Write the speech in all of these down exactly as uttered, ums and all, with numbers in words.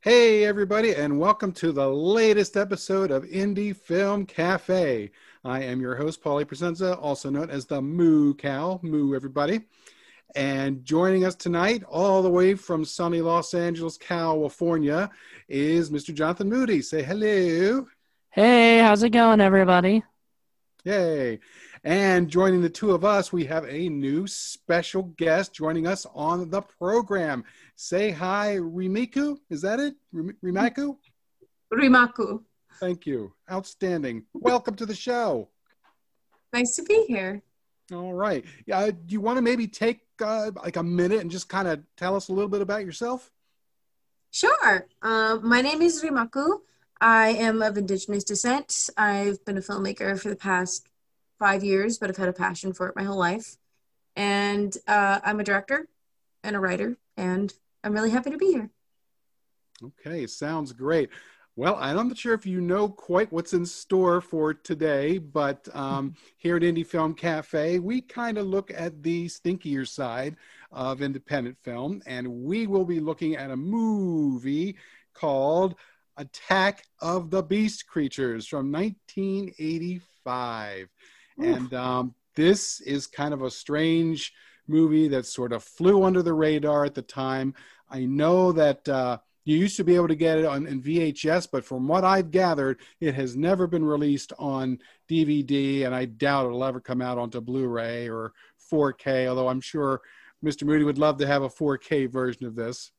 Hey, everybody, and welcome to the latest episode of Indie Film Cafe. I am your host, Paulie Presenza, also known as the Moo Cow. Moo, everybody. And joining us tonight, all the way from sunny Los Angeles, California, is Mister Jonathan Moody. Say hello. Hey, how's it going, everybody? Yay. And joining the two of us, we have a new special guest joining us on the program. Say hi, Rimiku. Is that it? Rimaku? Rimaku. Thank you. Outstanding. Welcome to the show. Nice to be here. All right. Yeah, do you want to maybe take uh, like a minute and just kind of tell us a little bit about yourself? Sure. Uh, my name is Rimaku. I am of Indigenous descent. I've been a filmmaker for the past five years, but I've had a passion for it my whole life. And uh, I'm a director and a writer, and I'm really happy to be here. Okay, sounds great. Well, I'm not sure if you know quite what's in store for today, but um, here at Indie Film Cafe, we kind of look at the stinkier side of independent film, and we will be looking at a movie called Attack of the Beast Creatures from nineteen eighty-five. Oof. And um, this is kind of a strange movie that sort of flew under the radar at the time. I know that uh, you used to be able to get it on in V H S, but from what I've gathered, it has never been released on D V D, and I doubt it'll ever come out onto Blu-ray or four K, although I'm sure Mister Moody would love to have a four K version of this.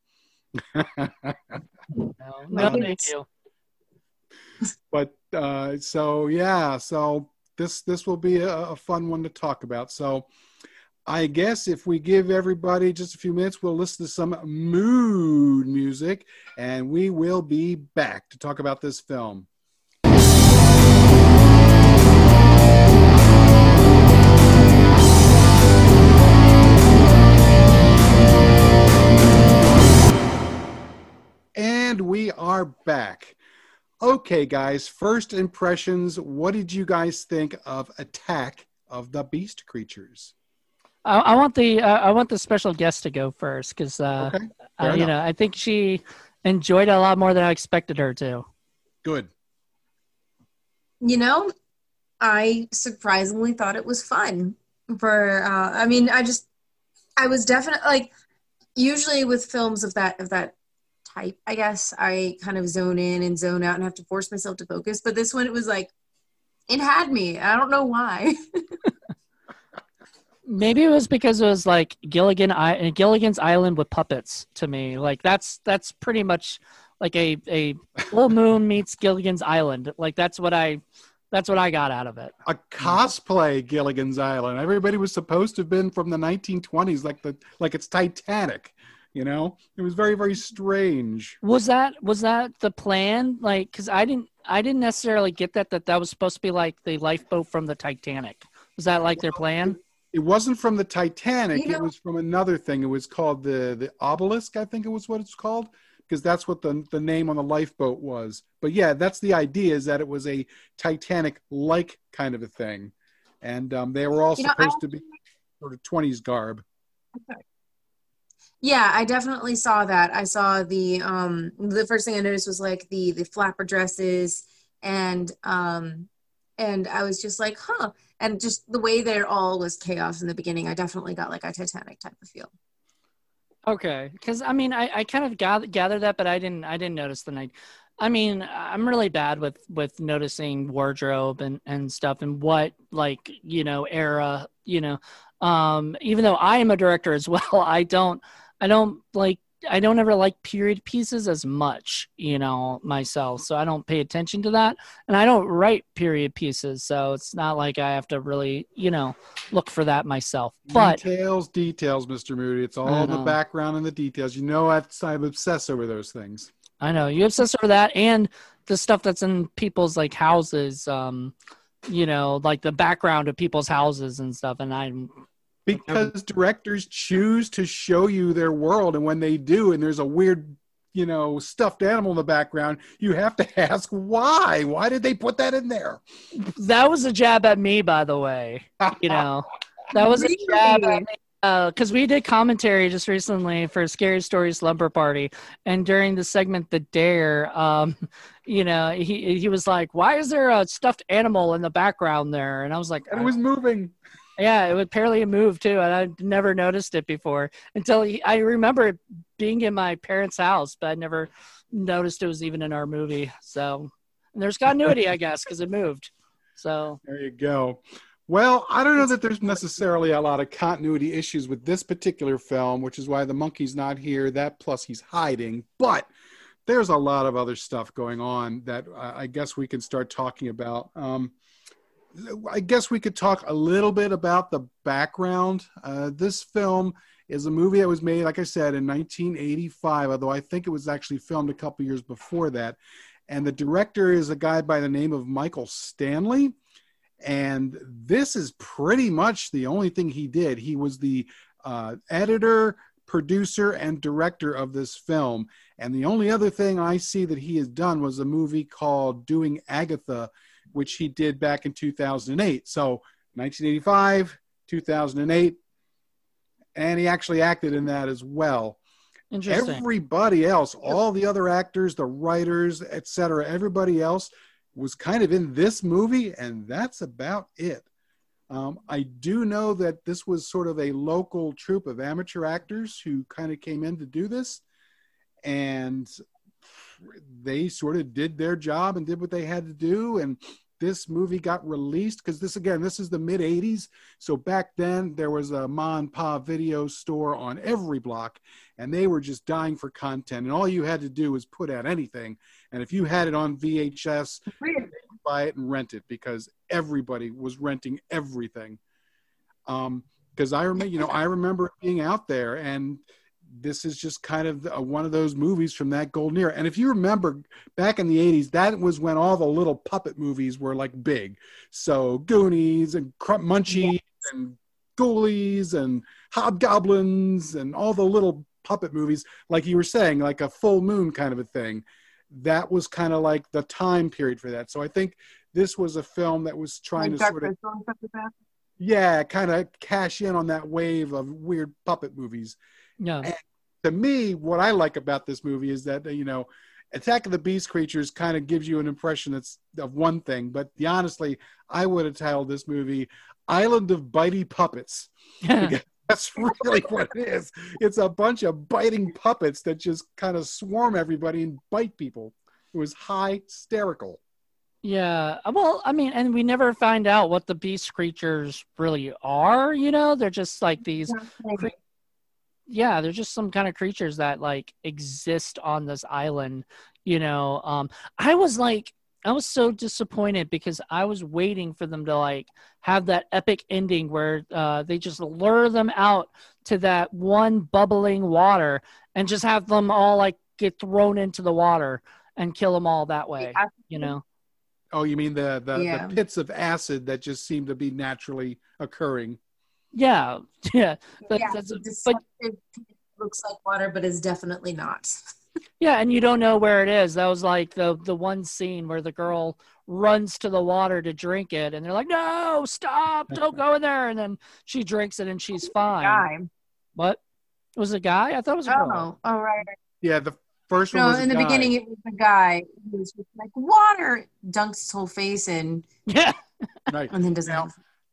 No, no, thank you. But uh, so, yeah, so this this will be a, a fun one to talk about. So I guess if we give everybody just a few minutes, we'll listen to some mood music, and we will be back to talk about this film. And we are back. Okay, guys, first impressions. What did you guys think of Attack of the Beast Creatures? I, I want the uh, I want the special guest to go first because uh, okay. uh, you know I think she enjoyed it a lot more than I expected her to. Good. You know, I surprisingly thought it was fun. For uh, I mean, I just I was definitely like usually with films of that of that. type, I guess I kind of zone in and zone out and have to force myself to focus. But this one, it was like, it had me. I don't know why. Maybe it was because it was like Gilligan I Gilligan's Island with puppets to me. Like that's that's pretty much like a a Full Moon meets Gilligan's Island. Like that's what I that's what I got out of it. A cosplay Gilligan's Island. Everybody was supposed to have been from the nineteen twenties, like the like it's Titanic. You know, it was very, very strange. Was that was that the plan? Like, because I didn't I didn't necessarily get that that that was supposed to be like the lifeboat from the Titanic. Was that like their plan? It wasn't from the Titanic. You know, it was from another thing. It was called the the obelisk. I think it was what it's called, because that's what the the name on the lifeboat was. But yeah, that's the idea. Is that it was a Titanic-like kind of a thing, and um, they were all you know, supposed I, to be sort of twenties garb. Okay. Yeah, I definitely saw that. I saw the um the first thing I noticed was like the the flapper dresses and um and I was just like, huh. And just the way that it all was chaos in the beginning, I definitely got like a Titanic type of feel. Okay, because I mean, I, I kind of gathered gather that, but I didn't I didn't notice the night. I mean, I'm really bad with with noticing wardrobe and and stuff and what like you know era you know. Um, even though I am a director as well, I don't. I don't like, I don't ever like period pieces as much, you know, myself. So I don't pay attention to that. And I don't write period pieces. So it's not like I have to really, you know, look for that myself. But details, details, Mister Moody. It's all the background and the details. You know, I, I'm obsessed over those things. I know you obsess over that and the stuff that's in people's like houses, um, you know, like the background of people's houses and stuff. And I'm, Because directors choose to show you their world, and when they do, and there's a weird, you know, stuffed animal in the background, you have to ask why. Why did they put that in there? That was a jab at me, by the way. You know, that was a jab at me Because we did commentary just recently for Scary Story Slumber Party, and during the segment "The Dare," um, you know, he he was like, "Why is there a stuffed animal in the background there?" And I was like, And it was moving. "Yeah, it would apparently move too," and I never noticed it before until he, I remember it being in my parents' house, but I never noticed it was even in our movie. So and there's continuity, I guess, because it moved. So there you go. Well, I don't know that there's necessarily a lot of continuity issues with this particular film, which is why the monkey's not here. That plus he's hiding. But there's a lot of other stuff going on that I guess we can start talking about. Um, I guess we could talk a little bit about the background. Uh, this film is a movie that was made, like I said, in nineteen eighty-five, although I think it was actually filmed a couple years before that. And the director is a guy by the name of Michael Stanley. And this is pretty much the only thing he did. He was the uh, editor, producer, and director of this film. And the only other thing I see that he has done was a movie called Doing Agatha, which he did back in two thousand eight. So nineteen eighty-five, two thousand eight, and he actually acted in that as well. Interesting. Everybody else, all the other actors, the writers, et cetera, everybody else was kind of in this movie, and that's about it. Um, I do know that this was sort of a local troupe of amateur actors who kind of came in to do this, and they sort of did their job and did what they had to do, and this movie got released because this, again, this is the mid eighties. So back then there was a Ma and Pa video store on every block, and they were just dying for content. And all you had to do was put out anything. And if you had it on V H S, buy it and rent it because everybody was renting everything. Um, because I remember, you know, I remember being out there, and this is just kind of a, one of those movies from that golden era. And if you remember back in the eighties, that was when all the little puppet movies were like big. So Goonies and Crump Munchies yes. and Ghoulies and Hobgoblins and all the little puppet movies, like you were saying, like a Full Moon kind of a thing. That was kind of like the time period for that. So I think this was a film that was trying like to sort of, yeah, kind of cash in on that wave of weird puppet movies. Yeah. And to me, what I like about this movie is that, you know, Attack of the Beast creatures kind of gives you an impression that's of one thing, but the, honestly, I would have titled this movie Island of Bitey Puppets. Because that's really what it is. It's a bunch of biting puppets that just kind of swarm everybody and bite people. It was hysterical. Yeah. Well, I mean, and we never find out what the beast creatures really are, you know? They're just like these... Cre- yeah, they're just some kind of creatures that like exist on this island, you know. Um, I was like, I was so disappointed because I was waiting for them to like have that epic ending where uh, they just lure them out to that one bubbling water and just have them all like get thrown into the water and kill them all that way, you know. Oh, you mean the the, yeah. the pits of acid that just seem to be naturally occurring? Yeah, yeah, but yeah, that's, but but looks like water, but is definitely not. Yeah, and you don't know where it is. That was like the the one scene where the girl runs to the water to drink it, and they're like, "No, stop! Don't go in there!" And then she drinks it, and she's fine. Guy. What? It was a guy? I thought it was a girl. Oh, oh right. Yeah, the first one no, was a in the guy. beginning it was a guy who was just like water, dunks his whole face in, Yeah, right. and then doesn't. Now, have-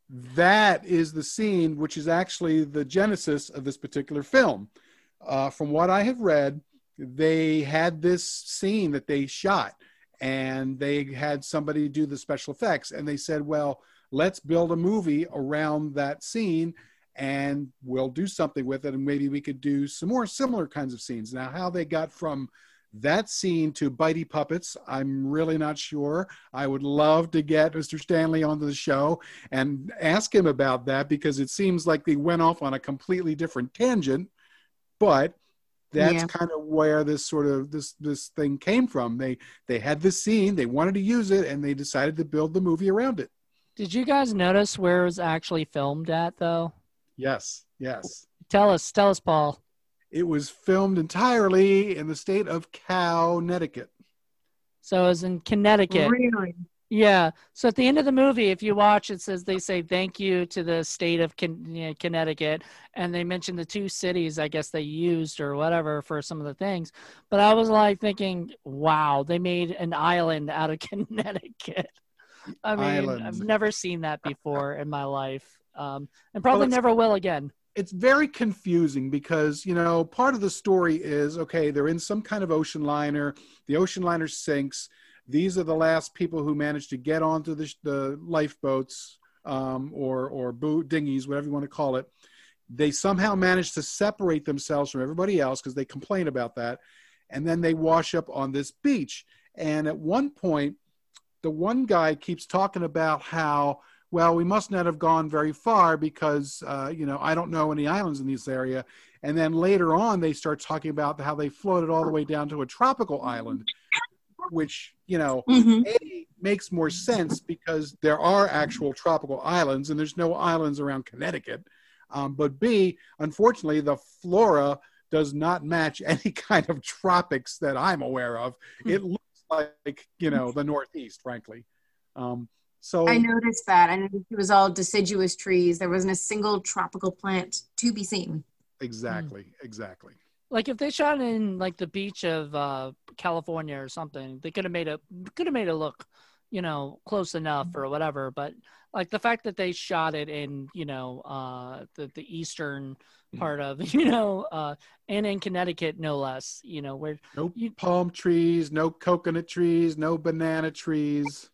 that is the scene which is actually the genesis of this particular film. Uh, from what I have read, they had this scene that they shot, and they had somebody do the special effects, and they said, well, let's build a movie around that scene, and we'll do something with it, and maybe we could do some more similar kinds of scenes. Now, how they got from that scene to Bitey Puppets, I'm really not sure. I would love to get Mister Stanley onto the show and ask him about that, because it seems like they went off on a completely different tangent, but that's Yeah. kind of where this sort of this this thing came from. They they had this scene, they wanted to use it, and they decided to build the movie around it. Did you guys notice where it was actually filmed at, though? Yes, yes. Tell us, tell us, Paul. It was filmed entirely in the state of Connecticut. So it was in Connecticut. Really? Yeah. So at the end of the movie, if you watch, it says they say thank you to the state of Con- you know, Connecticut, and they mention the two cities I guess they used or whatever for some of the things. But I was like thinking, wow, they made an island out of Connecticut. I mean, I've Island. never seen that before in my life, um, and Well, probably it's never will again. it's very confusing because, you know, part of the story is, okay, they're in some kind of ocean liner. The ocean liner sinks. These are the last people who managed to get onto the, the lifeboats, um, or, or boo- dinghies, whatever you want to call it. They somehow managed to separate themselves from everybody else because they complain about that. And then they wash up on this beach. And at one point, the one guy keeps talking about how, well, we must not have gone very far because, uh, you know, I don't know any islands in this area. And then later on, they start talking about how they floated all the way down to a tropical island, which, you know, Mm-hmm. A, makes more sense because there are actual tropical islands and there's no islands around Connecticut. Um, but B, unfortunately, the flora does not match any kind of tropics that I'm aware of. It looks like, you know, the Northeast, frankly. Um, so I noticed that. I noticed it was all deciduous trees. There wasn't a single tropical plant to be seen. exactly, exactly. Like if they shot in like the beach of uh, California or something, they could have made it could have made it look, you know, close enough or whatever. But like the fact that they shot it in, you know, uh, the the eastern part of, you know, uh, and in Connecticut, no less, you know, where No you palm trees, no coconut trees, no banana trees.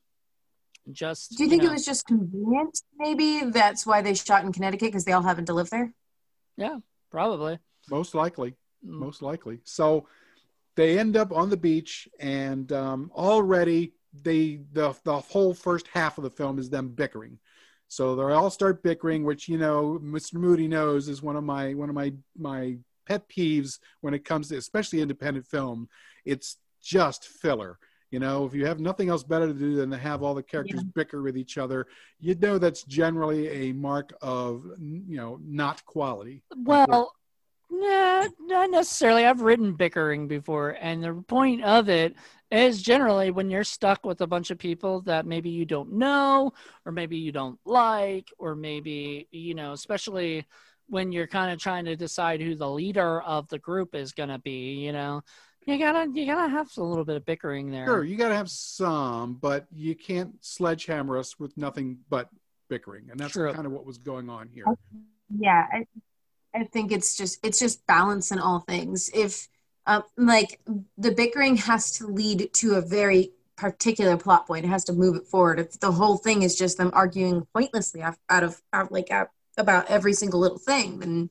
just, Do you you think know, it was just convenient? Maybe that's why they shot in Connecticut because they all happened to live there. yeah, probably. Most likely, Mm. most likely. So they end up on the beach, and um, already they the the whole first half of the film is them bickering. So they all start bickering, which, you know, Mister Moody knows is one of my one of my my pet peeves when it comes to especially independent film. It's just filler. You know, if you have nothing else better to do than to have all the characters Yeah. bicker with each other, you know that's generally a mark of, you know, not quality. Well, nah, not necessarily. I've written bickering before, and the point of it is generally when you're stuck with a bunch of people that maybe you don't know, or maybe you don't like, or maybe, you know, especially when you're kind of trying to decide who the leader of the group is going to be, you know, you gotta you gotta have a little bit of bickering there. Sure, you got to have some, but you can't sledgehammer us with nothing but bickering, and that's True. kind of what was going on here. Yeah, I, I think it's just it's just balance in all things. If um, like the bickering has to lead to a very particular plot point, it has to move it forward. If the whole thing is just them arguing pointlessly out, out of out, like out, about every single little thing, then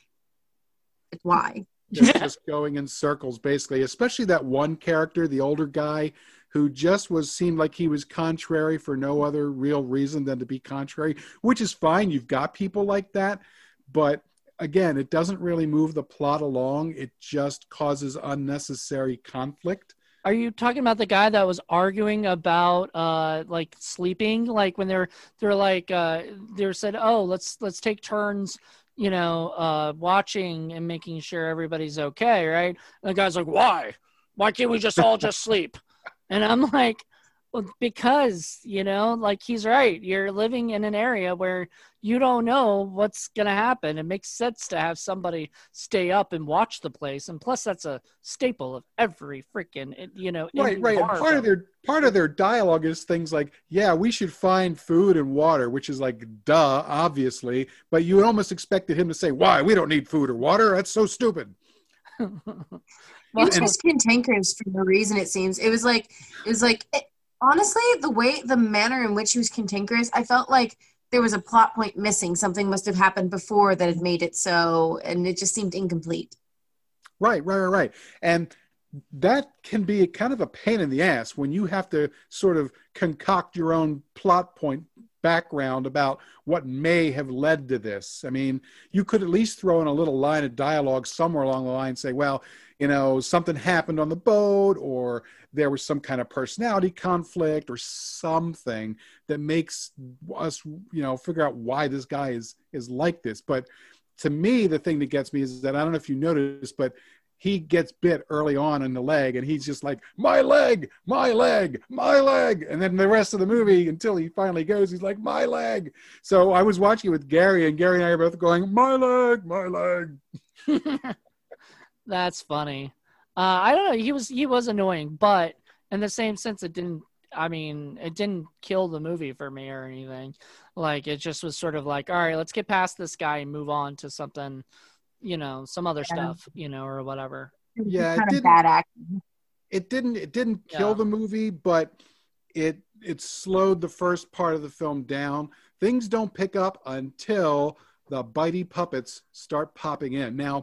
it's why. Just, just going in circles, basically, especially that one character, the older guy, who just was seemed like he was contrary for no other real reason than to be contrary, which is fine. You've got people like that, but again, it doesn't really move the plot along. It just causes unnecessary conflict. Are you talking about the guy that was arguing about uh like sleeping? Like when they're they're like uh they said, oh, let's let's take turns, you know, uh watching and making sure everybody's okay, right? And the guy's like, why? Why can't we just all just sleep? And I'm like, well, because, you know, like he's right. You're living in an area where you don't know what's going to happen. It makes sense to have somebody stay up and watch the place. And plus, that's a staple of every freaking, you know, Right, indie right. And horror part of film. their part of their dialogue is things like, "Yeah, we should find food and water," which is like, duh, obviously. But you almost expected him to say, "Why? We don't need food or water. That's so stupid." He was just cantankerous for no reason. It seems it was like it was like it, honestly the way the manner in which he was cantankerous, I felt like there was a plot point missing. Something must have happened before that had made it so, and it just seemed incomplete. Right, right, right, right. And that can be kind of a pain in the ass when you have to sort of concoct your own plot point background about what may have led to this. I mean, you could at least throw in a little line of dialogue somewhere along the line, say, well, you know, something happened on the boat, or there was some kind of personality conflict or something that makes us, you know, figure out why this guy is is like this. But to me, the thing that gets me is that I don't know if you noticed, but he gets bit early on in the leg, and he's just like, my leg, my leg, my leg. And then the rest of the movie, until he finally goes, he's like, my leg. So I was watching it with Gary, and Gary and I are both going, my leg, my leg. That's funny. Uh, I don't know. He was he was annoying, but in the same sense, it didn't. I mean, it didn't kill the movie for me or anything. Like, it just was sort of like, all right, let's get past this guy and move on to something, you know, some other yeah. stuff, you know, or whatever. Yeah, kind it of bad acting. It didn't. It didn't kill Yeah. the movie, but it it slowed the first part of the film down. Things don't pick up until the bitey puppets start popping in. Now,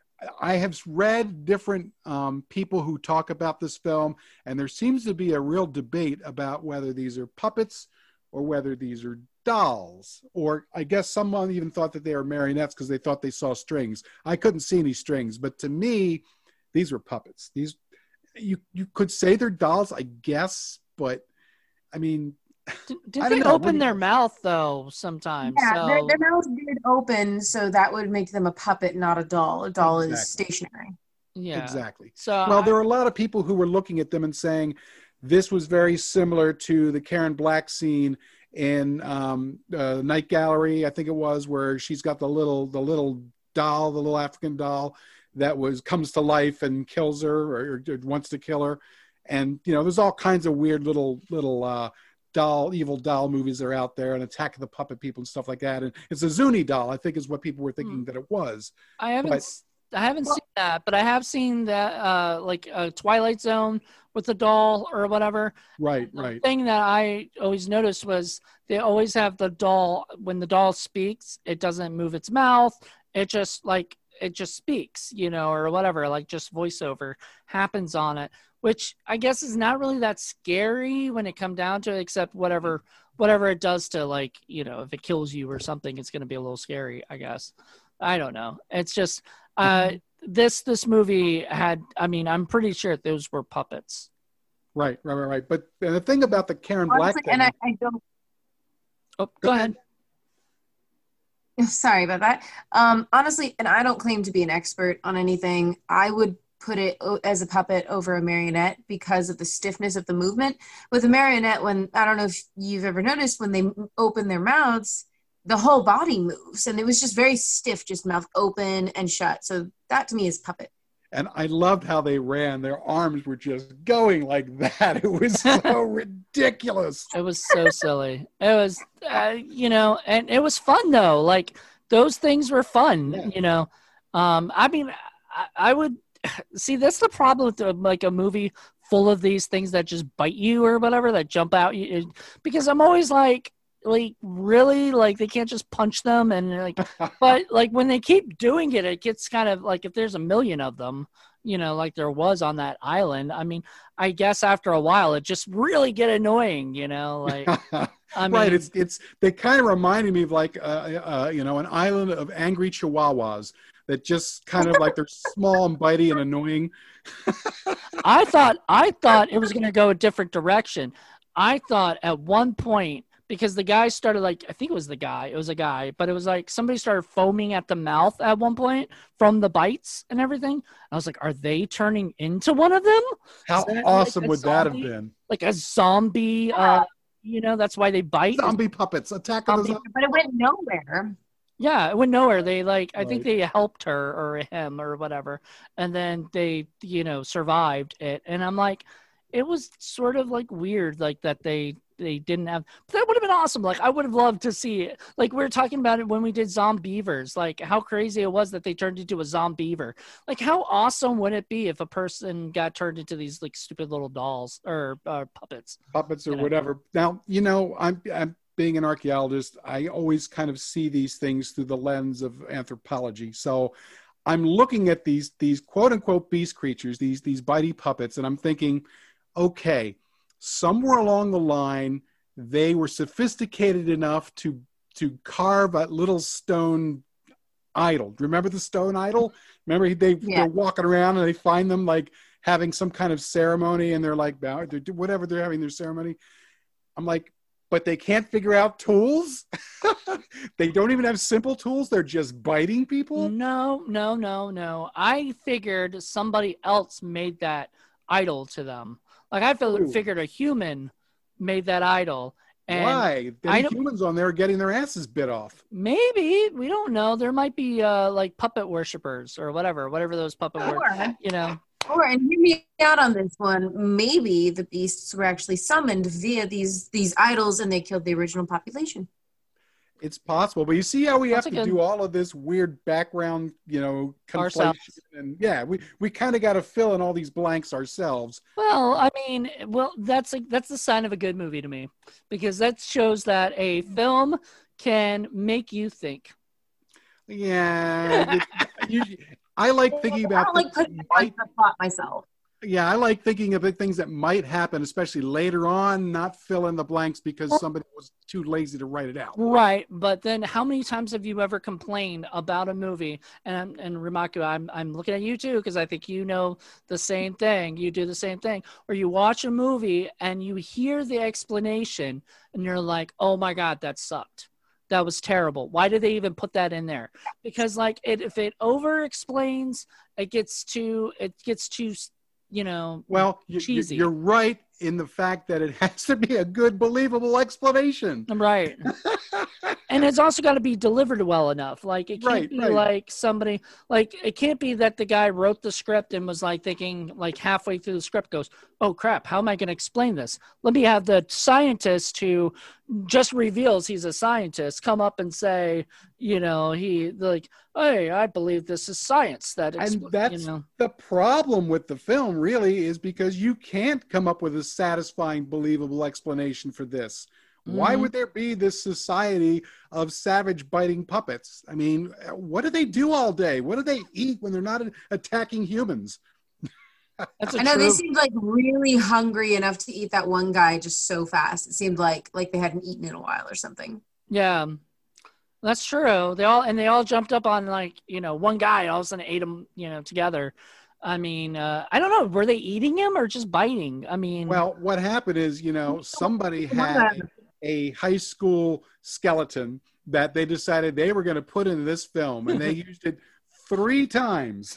I have read different um, people who talk about this film, and there seems to be a real debate about whether these are puppets or whether these are dolls. Or I guess someone even thought that they were marionettes because they thought they saw strings. I couldn't see any strings, but to me, these were puppets. These you you could say they're dolls, I guess, but I mean, Did, did I they don't know. open When- their mouth though sometimes? Yeah, so their, their mouths did open, so that would make them a puppet, not a doll. A doll is Exactly. stationary. yeah. Exactly. So Well, I- there were a lot of people who were looking at them and saying this was very similar to the Karen Black scene in um, uh, Night Gallery, I think it was, where she's got the little the little doll, the little African doll that was comes to life and kills her or, or wants to kill her. And you know, there's all kinds of weird little little uh, doll, evil doll movies that are out there, and Attack of the Puppet People and stuff like that. And it's a Zuni doll, I think, is what people were thinking Hmm. that it was. I haven't But- s- I haven't seen that, but I have seen that uh like a Twilight Zone with the doll or whatever. Right, The right. thing that I always noticed was they always have the doll when the doll speaks, it doesn't move its mouth. It just like it just speaks, you know, or whatever, like just voiceover happens on it, which I guess is not really that scary when it come down to it, except whatever whatever it does to, like, you know, if it kills you or something, it's going to be a little scary, I guess. I don't know. It's just uh this this movie had, I mean, I'm pretty sure those were puppets. Right, right, right, right. But and the thing about the Karen Black Honestly, thing, and I, I don't. Oh, go ahead. Sorry about that. Um, honestly, and I don't claim to be an expert on anything. I would put it o- as a puppet over a marionette because of the stiffness of the movement. With a marionette, when I don't know if you've ever noticed, when they m- open their mouths, the whole body moves, and it was just very stiff, just mouth open and shut. So that to me is puppet. and I loved how they ran. Their arms were just going like that. It was so ridiculous. It was so silly. It was, uh, you know, and it was fun though. Like those things were fun, Yeah. you know. Um, I mean, I, I would see that's the problem with uh, like a movie full of these things that just bite you or whatever, that jump out you, because I'm always like, like really, like they can't just punch them and like, but like when they keep doing it, it gets kind of like if there's a million of them, you know, like there was on that island. I mean, I guess after a while it just really get annoying, you know, like I mean, right. It's it's they kind of reminded me of like uh, uh, you know, an island of angry chihuahuas that just kind of like they're small and bitey and annoying. I thought I thought it was going to go a different direction. I thought at one point, because the guy started like, I think it was the guy, it was a guy, but it was like somebody started foaming at the mouth at one point from the bites and everything. I was like, are they turning into one of them? How Is that like awesome a would that have zombie? been? Like a zombie, uh, you know, that's why they bite. Zombie puppets, Attack of the Zombie- Zombies. But it went nowhere. Yeah, it went nowhere. They like, I think Right. they helped her or him or whatever, and then they, you know, survived it. And I'm like, it was sort of like weird, like that they they didn't have. But that would have been awesome. Like I would have loved to see it. Like we were talking about it when we did Zombievers. Like how crazy it was that they turned into a Zombiever. Like how awesome would it be if a person got turned into these like stupid little dolls or uh, puppets? puppets or You know. whatever. Now, you know, I'm, I'm being an archaeologist. I always kind of see these things through the lens of anthropology. So I'm looking at these, these quote unquote beast creatures, these, these bitey puppets. And I'm thinking, okay, somewhere along the line, they were sophisticated enough to, to carve a little stone idol. Remember the stone idol? Remember they, Yeah. they're walking around and they find them like having some kind of ceremony and they're like, bow- they're, whatever they're having their ceremony. I'm like, but they can't figure out tools. They don't even have simple tools. They're just biting people. No, no, no, no. I figured somebody else made that idol to them. Like I feel, figured a human made that idol. And why? The humans on there getting their asses bit off. Maybe. We don't know. There might be uh, like puppet worshippers or whatever, whatever those puppet Sure. worshippers, you know. Or, and hear me out on this one, maybe the beasts were actually summoned via these these idols and they killed the original population. It's possible, but you see how we That's have a to good- do all of this weird background, you know, conflation, Ourselves. and yeah, we, we kind of got to fill in all these blanks ourselves. Well, I mean, well, that's a, that's the sign of a good movie to me, because that shows that a film can make you think. Yeah, it- you, I like thinking I about don't like things putting that it on might, the plot myself. yeah, I like thinking about things that might happen, especially later on, not fill in the blanks because somebody was too lazy to write it out. Right, but then how many times have you ever complained about a movie? And and Ramaku, I'm I'm looking at you too, because I think you know the same thing. You do the same thing, or you watch a movie and you hear the explanation and you're like, oh my God, that sucked. That was terrible. Why did they even put that in there? Because like it, if it over explains, it gets too it gets too, you know, Well, you, you- cheesy. you're right in the fact that it has to be a good, believable explanation. Right. And it's also got to be delivered well enough. Like it can't Right, be right. like somebody like it can't be that the guy wrote the script and was like thinking like halfway through the script goes, oh crap, how am I going to explain this? Let me have the scientist who just reveals he's a scientist come up and say, you know, he like, hey, I believe this is science. That And expl-, that's you know. the problem with the film, really, is because you can't come up with a satisfying, believable explanation for this. Why Mhm. would there be this society of savage biting puppets? I mean, what do they do all day? What do they eat when they're not attacking humans? That's a I know they true- seemed like really hungry enough to eat that one guy just so fast. It seemed like like they hadn't eaten in a while or something. Yeah, that's true. They all and they all jumped up on like you know one guy. All of a sudden ate them you know together. I mean, uh, I don't know. Were they eating him or just biting? I mean, Well, what happened is, you know, somebody had a high school skeleton that they decided they were going to put into this film, and they used it three times.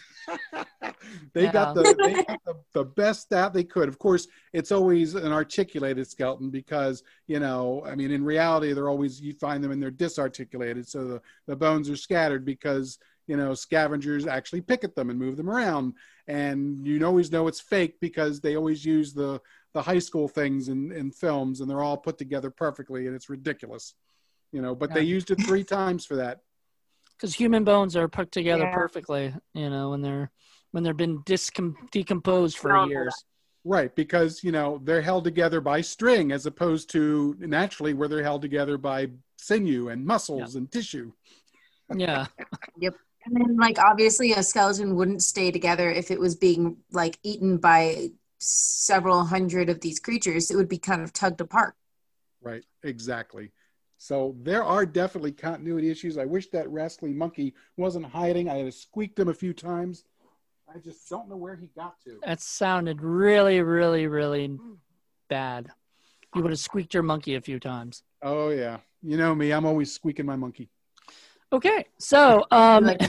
They got, the, they got the, the best out they could. Of course, it's always an articulated skeleton because, you know, I mean, in reality, they're always, you find them and they're disarticulated. So the, the bones are scattered because, you know, scavengers actually pick at them and move them around. And you always know it's fake because they always use the, the high school things in, in films, and they're all put together perfectly, and it's ridiculous, you know, but Yeah. they used it three times for that. because human bones are put together Yeah. perfectly. You know, when they're when they've been discom- decomposed for Yeah. years. Right, because, you know, they're held together by string as opposed to naturally where they're held together by sinew and muscles and tissue. Yeah. And then, like, obviously, a skeleton wouldn't stay together if it was being, like, eaten by several hundred of these creatures. It would be kind of tugged apart. Right, exactly. So there are definitely continuity issues. I wish that rascally monkey wasn't hiding. I had squeaked him a few times. I just don't know where he got to. That sounded really, really, really bad. You would have squeaked your monkey a few times. Oh, yeah. You know me. I'm always squeaking my monkey. Okay, so um, Like,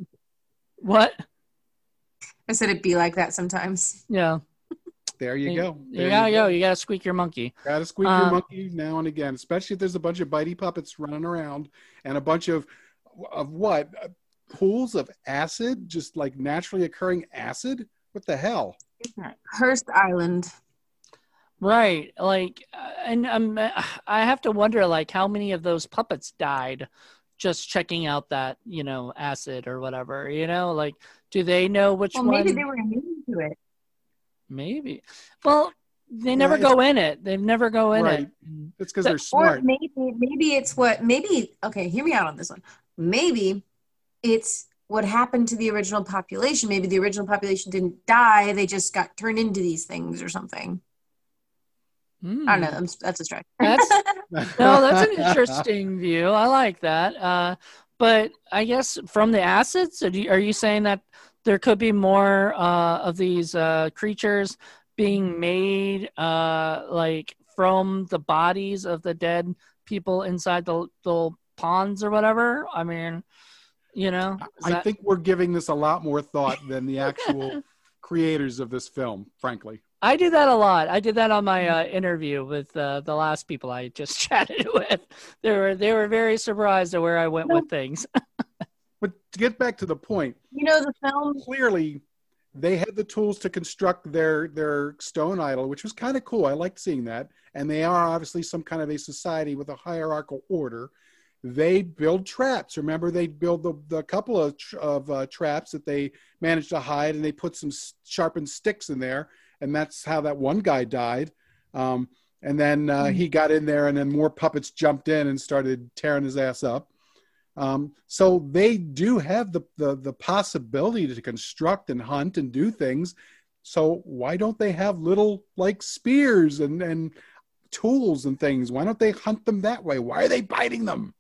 what? I said it'd be like that sometimes. Yeah, There you go. You There gotta go. You gotta squeak your monkey. Gotta squeak Um, your monkey now and again, especially if there's a bunch of bitey puppets running around and a bunch of of what Uh, pools of acid, just like naturally occurring acid. What the hell? Hearst Island. Right, like, uh, and um, I have to wonder, like, how many of those puppets died just checking out that, you know, acid or whatever. You know, like, do they know which Well, one? maybe they were immune to it. Maybe. Well, they never it's- go in it. They never go in Right. it. It's because That- they're Or smart. maybe, maybe it's what, maybe, okay, hear me out on this one. Maybe it's what happened to the original population. Maybe the original population didn't die. They just got turned into these things or something. Hmm. I don't know. I'm, that's a stretch. That's no, that's an interesting view. I like that. Uh, but I guess from the acids, are you, are you saying that there could be more uh, of these uh, creatures being made, uh, like from the bodies of the dead people inside the, the ponds or whatever. I mean, you know, I that... think we're giving this a lot more thought than the actual creators of this film, frankly. I do that a lot. I did that on my uh, interview with uh, the last people I just chatted with. They were they were very surprised at where I went with things. But to get back to the point, you know, the film clearly they had the tools to construct their their stone idol, which was kind of cool. I liked seeing that. And they are obviously some kind of a society with a hierarchical order. They build traps. Remember, they build the, the couple of, of uh, traps that they managed to hide, and they put some sharpened sticks in there. And that's how that one guy died. Um, and then uh, he got in there, and then more puppets jumped in and started tearing his ass up. Um, so they do have the, the, the possibility to construct and hunt and do things. So why don't they have little like spears and, and tools and things? Why don't they hunt them that way? Why are they biting them?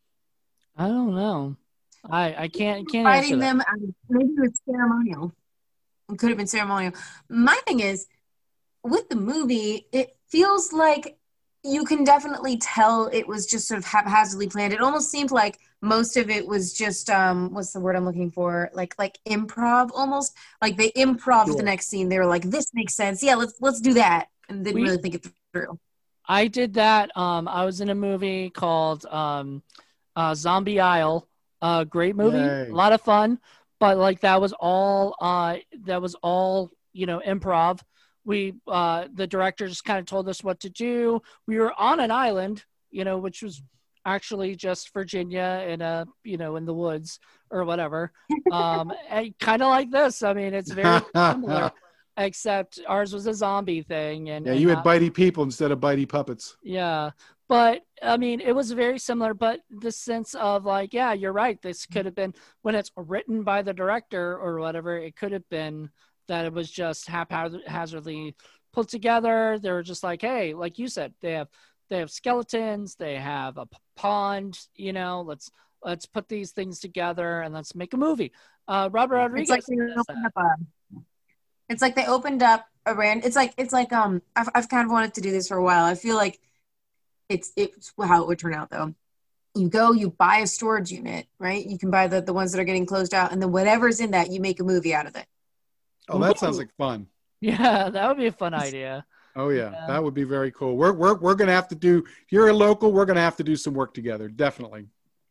I don't know. I, I can't, can't biting answer them. Um, maybe it was ceremonial. It could have been ceremonial. My thing is, with the movie, it feels like you can definitely tell it was just sort of haphazardly planned. It almost seemed like most of it was just um, what's the word I'm looking for? Like like improv, almost like they improv Sure. the next scene. They were like, "This makes sense. Yeah, let's let's do that," and didn't We- really think it through. I did that. Um, I was in a movie called um, uh, Zombie Isle. Uh, great movie, Yay. a lot of fun. But like that was all. Uh, that was all you know, improv. We uh, the director just kind of told us what to do. We were on an island, you know, which was actually just Virginia in a you know in the woods or whatever. Um, kind of like this. I mean, it's very similar. Except ours was a zombie thing, and Yeah, and you had not- bitey people instead of bitey puppets. yeah, but I mean, it was very similar. But the sense of like, yeah, you're right. This could have been when it's written by the director or whatever. It could have been that it was just haphazardly put together. They were just like, hey, like you said, they have they have skeletons, they have a p- pond. You know, let's let's put these things together and let's make a movie. Uh, Robert Rodriguez. It's like they does opened that. up a. It's like they opened up a rand. It's like it's like um. I've I've kind of wanted to do this for a while. I feel like it's it's how it would turn out though. You go, you buy a storage unit, right? You can buy the the ones that are getting closed out, and then whatever's in that, you make a movie out of it. Oh, that sounds like fun. Yeah, that would be a fun idea. Oh yeah, Yeah. that would be very cool. We're we're we're gonna have to do. If you're a local, we're gonna have to do some work together, definitely.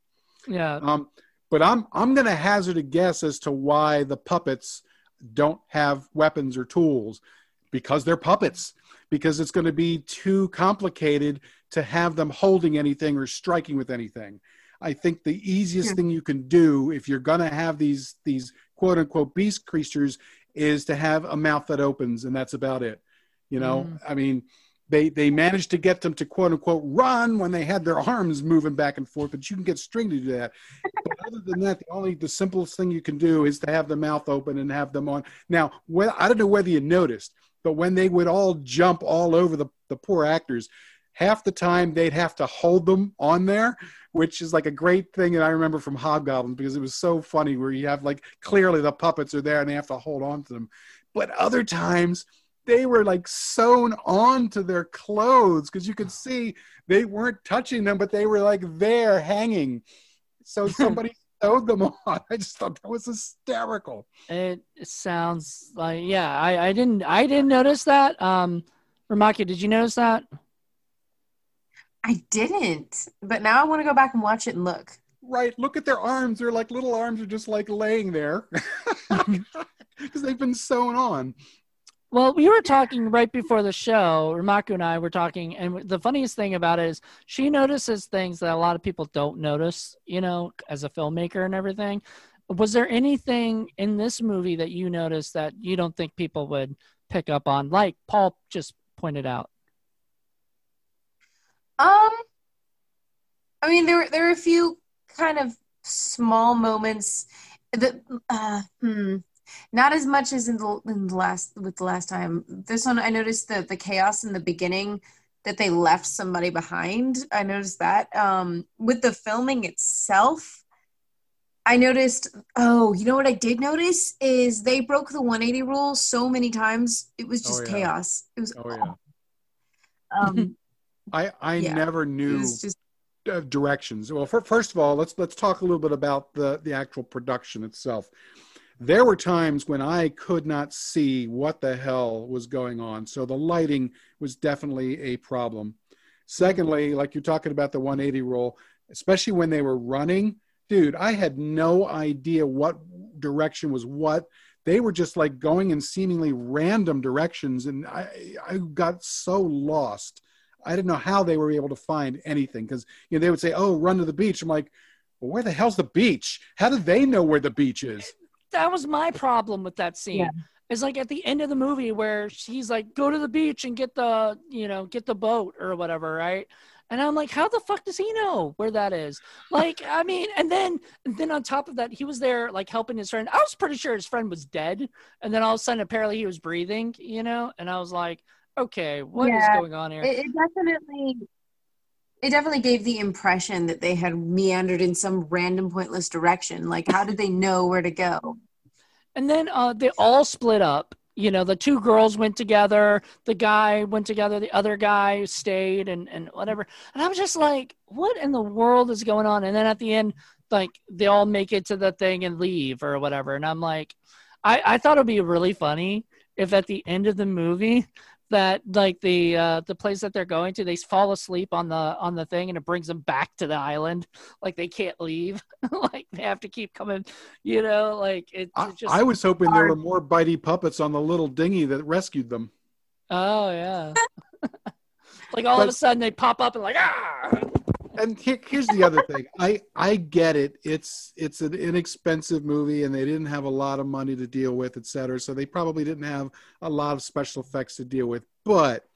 Yeah. Um, but I'm I'm gonna hazard a guess as to why the puppets don't have weapons or tools, because they're puppets. Because it's going to be too complicated to have them holding anything or striking with anything. I think the easiest Yeah. thing you can do if you're going to have these these quote unquote beast creatures is to have a mouth that opens, and that's about it. You know, Mm. I mean, they they managed to get them to quote unquote run when they had their arms moving back and forth, but you can get string to do that. But other than that, the only the simplest thing you can do is to have the mouth open and have them on. Now, well, I don't know whether you noticed, but when they would all jump all over the, the poor actors, half the time they'd have to hold them on there, which is like a great thing that I remember from Hobgoblin, because it was so funny where you have like clearly the puppets are there and they have to hold on to them. But other times they were like sewn onto their clothes because you could see they weren't touching them, but they were like there hanging. So somebody sewed them on. I just thought that was hysterical. It sounds like yeah. I, I didn't I didn't notice that. Um, Ramaki, did you notice that? I didn't, but now I want to go back and watch it and look. Right. Look at their arms. They're like little arms are just like laying there because they've been sewn on. Well, we were talking right before the show. Ramaku and I were talking, and the funniest thing about it is she notices things that a lot of people don't notice, you know, as a filmmaker and everything. Was there anything in this movie that you noticed that you don't think people would pick up on, like Paul just pointed out? Um, I mean, there there are a few kind of small moments that, uh, hmm, not as much as in the in the last with the last time. This one, I noticed the the chaos in the beginning that they left somebody behind. I noticed that. Um, with the filming itself, I noticed. Oh, you know what I did notice is they broke the one eighty rule so many times. It was just Oh, yeah. chaos. It was Oh, yeah. um, I I Yeah. never It knew was just uh, directions. Well, for, first of all, let's let's talk a little bit about the the actual production itself. There were times when I could not see what the hell was going on, so the lighting was definitely a problem. Secondly, like you're talking about the one eighty roll, especially when they were running, dude, I had no idea what direction was what. They were just like going in seemingly random directions, and I I got so lost. I didn't know how they were able to find anything, because you know they would say, "Oh, run to the beach." I'm like, well, where the hell's the beach? How do they know where the beach is? That was my problem with that scene. Yeah. It's like at the end of the movie where she's like, go to the beach and get the, you know, get the boat or whatever, right? And I'm like, how the fuck does he know where that is? Like, I mean, and then, and then on top of that, he was there like helping his friend. I was pretty sure his friend was dead. And then all of a sudden, apparently he was breathing, you know? And I was like, okay, what is yeah. going on here? It, it definitely it definitely gave the impression that they had meandered in some random pointless direction. Like, how did they know where to go? And then uh, they all split up. You know, the two girls went together. The guy went together. The other guy stayed and, and whatever. And I was just like, what in the world is going on? And then at the end, like, they all make it to the thing and leave or whatever. And I'm like, I, I thought it would be really funny if at the end of the movie that like the uh the place that they're going to, they fall asleep on the on the thing and it brings them back to the island, like they can't leave. Like they have to keep coming, you know, like it, I, it just I was hoping there were more bitey puppets on the little dinghy that rescued them. oh yeah. Like all But- of a sudden they pop up and like ah. And here, here's the other thing. I I get it. It's it's an inexpensive movie, and they didn't have a lot of money to deal with, et cetera. So they probably didn't have a lot of special effects to deal with. But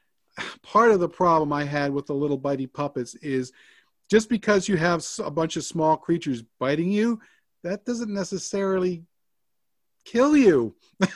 part of the problem I had with the little bitey puppets is just because you have a bunch of small creatures biting you, that doesn't necessarily kill you.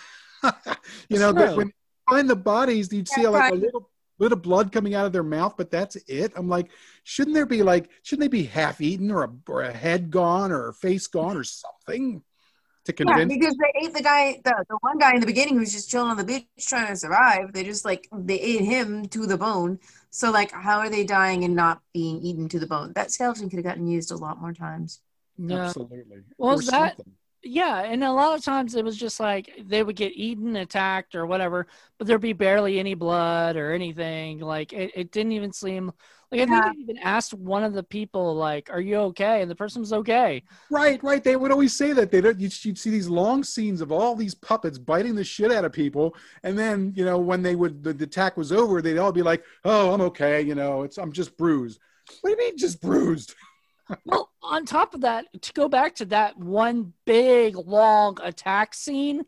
You know, True. when you find the bodies, you'd see Yeah, like right. a little bit of blood coming out of their mouth, but that's it. I'm like, shouldn't there be like, shouldn't they be half eaten or a, or a head gone or a face gone or something to Yeah, convince? because they ate the guy, the, the one guy in the beginning who was just chilling on the beach trying to survive. They just like, they ate him to the bone. So like, how are they dying and not being eaten to the bone? That skeleton could have gotten used a lot more times. No. Absolutely. Well, Or is that something. yeah, and a lot of times it was just like they would get eaten, attacked, or whatever, but there'd be barely any blood or anything. Like it, it didn't even seem like I think Yeah. they even asked one of the people, like, "Are you okay?" And the person was okay. Right, right. They would always say that. They don't. You'd, you'd see these long scenes of all these puppets biting the shit out of people, and then you know when they would the, the attack was over, they'd all be like, "Oh, I'm okay. You know, it's I'm just bruised." What do you mean, just bruised? Well, on top of that, to go back to that one big long attack scene,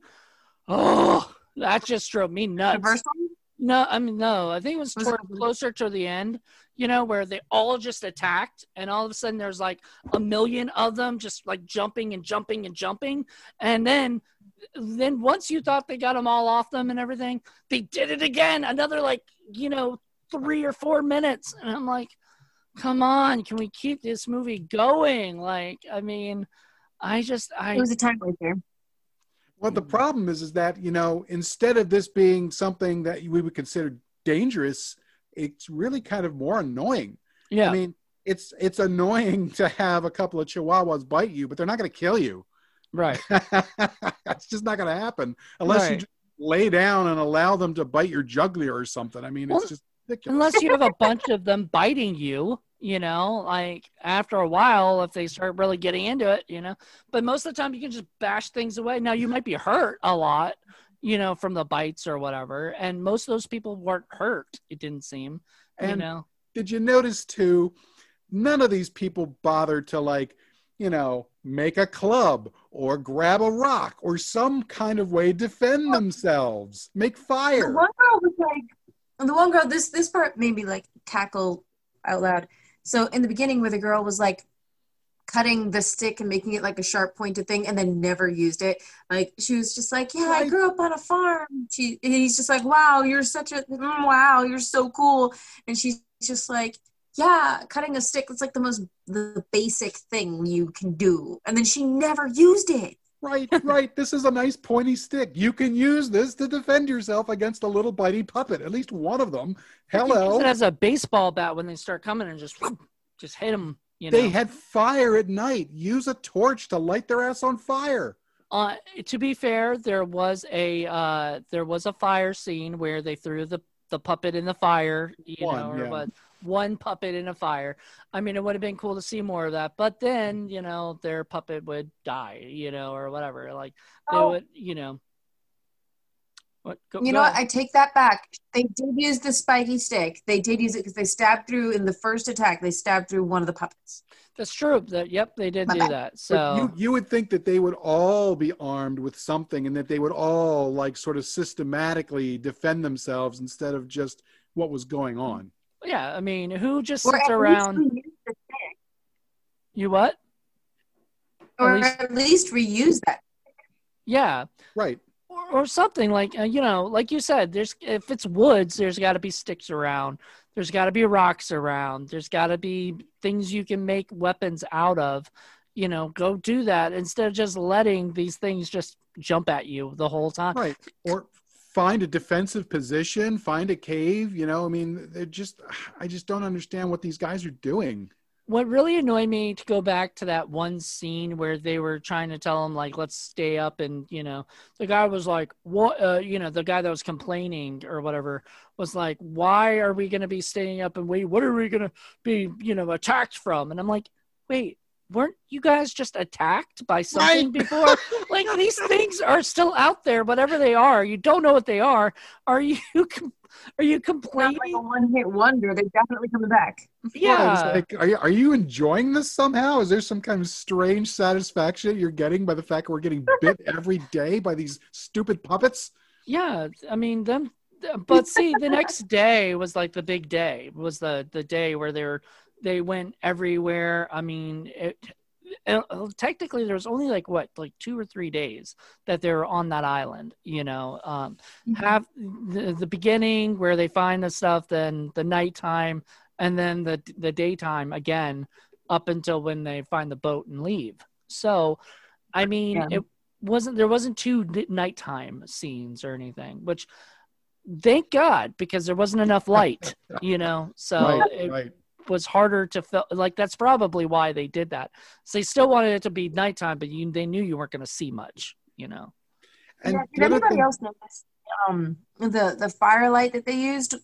oh, that just drove me The nuts. first one? No, I mean, no, I think it was, Was toward, it- closer to the end, you know, where they all just attacked and all of a sudden there's like a million of them just like jumping and jumping and jumping. And then, then once you thought they got them all off them and everything, they did it again, another like, you know, three or four minutes. And I'm like, come on, can we keep this movie going? Like, I mean, I just, I, It was a time waster. Well, the problem is, is that you know, instead of this being something that we would consider dangerous, it's really kind of more annoying. yeah. I mean, it's it's annoying to have a couple of chihuahuas bite you, but they're not going to kill you. Right. That's just not going to happen unless you Right. just lay down and allow them to bite your jugular or something. I mean, it's Well, just ridiculous. Unless you have a bunch of them biting you, you know, like after a while, if they start really getting into it, you know, but most of the time you can just bash things away. Now you might be hurt a lot, you know, from the bites or whatever. And most of those people weren't hurt. It didn't seem, you And know, Did you notice too? None of these people bothered to like, you know, make a club or grab a rock or some kind of way defend themselves, make The fire. one girl was like, the one girl, this this part made me like cackle out loud. So in the beginning, where the girl was like cutting the stick and making it like a sharp pointed thing, and then never used it. Like she was just like, "Yeah, I Right. grew up on a farm." She and he's just like, "Wow, you're such a mm, wow, you're so cool." And she's just like, "Yeah, cutting a stick. It's like the most the basic thing you can do." And then she never used it. Right, right. This is a nice pointy stick. You can use this to defend yourself against a little bitey puppet. At least one of them. Hello. Use it as a baseball bat when they start coming and just just hit them. You know. They had fire at night. Use a torch to light their ass on fire. Uh, to be fair, there was a uh, there was a fire scene where they threw the, the puppet in the fire. You One, know, or yeah. what? One puppet in a fire. I mean, it would have been cool to see more of that, but then, you know, their puppet would die, you know, or whatever. Like they Oh. would, you know. What? Go, You go know what? ahead. I take that back. They did use the spiky stick. They did use it because they stabbed through in the first attack. They stabbed through one of the puppets. That's true. That yep, they did My do bad. that. But So you, you would think that they would all be armed with something and that they would all like sort of systematically defend themselves instead of just what was going on. yeah, I mean, who just Or sits at around? least reuse the stick. You what? Or least- at least reuse that. Yeah. Right. Or, or something like uh, you know, like you said, there's if it's woods, there's got to be sticks around. There's got to be rocks around. There's got to be things you can make weapons out of. You know, go do that instead of just letting these things just jump at you the whole time. Right. Or find a defensive position, find a cave, you know, I mean, they're just, I just don't understand what these guys are doing. What really annoyed me, to go back to that one scene where they were trying to tell him, like, let's stay up, and, you know, the guy was like, what, uh, you know, the guy that was complaining or whatever was like, why are we going to be staying up and wait? What are we going to be, you know, attacked from? And I'm like, wait, weren't you guys just attacked by something Right. before? Like, these things are still out there, whatever they are. You don't know what they are. Are you, com- are you It's not complaining? like a one-hit wonder. They're definitely coming back. Yeah. It's like, are you, are you enjoying this somehow? Is there some kind of strange satisfaction you're getting by the fact that we're getting bit every day by these stupid puppets? Yeah, I mean them, but see, the next day was like the big day. Was the the day where they were they went everywhere. I mean, it, it, technically there was only like what, like two or three days that they were on that island. You know, um, have the the beginning where they find the stuff, then the nighttime, and then the the daytime again, up until when they find the boat and leave. So, I mean, Yeah. it wasn't there wasn't two n- nighttime scenes or anything, which thank God, because there wasn't enough light, you know. So right, it right. was harder to feel like that's probably why they did that. So they still wanted it to be nighttime, but you they knew you weren't going to see much, you know. And Yeah, the did other anybody thing- else notice um, the the firelight that they used?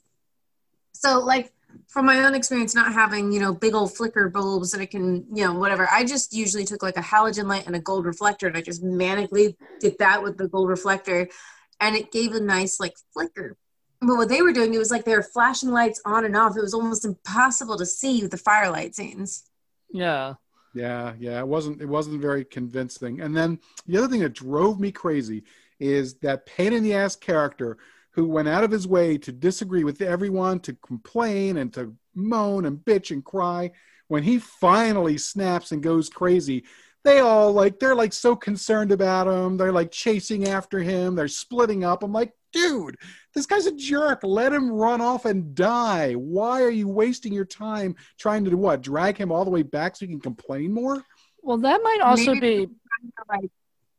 So, like, from my own experience, not having, you know, big old flicker bulbs that I can, you know, whatever. I just usually took like a halogen light and a gold reflector, and I just manically did that with the gold reflector, and it gave a nice like flicker. But what they were doing, it was like they were flashing lights on and off. It was almost impossible to see with the firelight scenes. Yeah. Yeah, yeah, it wasn't it wasn't very convincing. And then the other thing that drove me crazy is that pain in the ass character who went out of his way to disagree with everyone, to complain and to moan and bitch and cry. When he finally snaps and goes crazy, they all like they're like so concerned about him. They're like chasing after him. They're splitting up. I'm like, dude, this guy's a jerk. Let him run off and die. Why are you wasting your time trying to do what? Drag him all the way back so you can complain more? Well, that might also Maybe- be Like,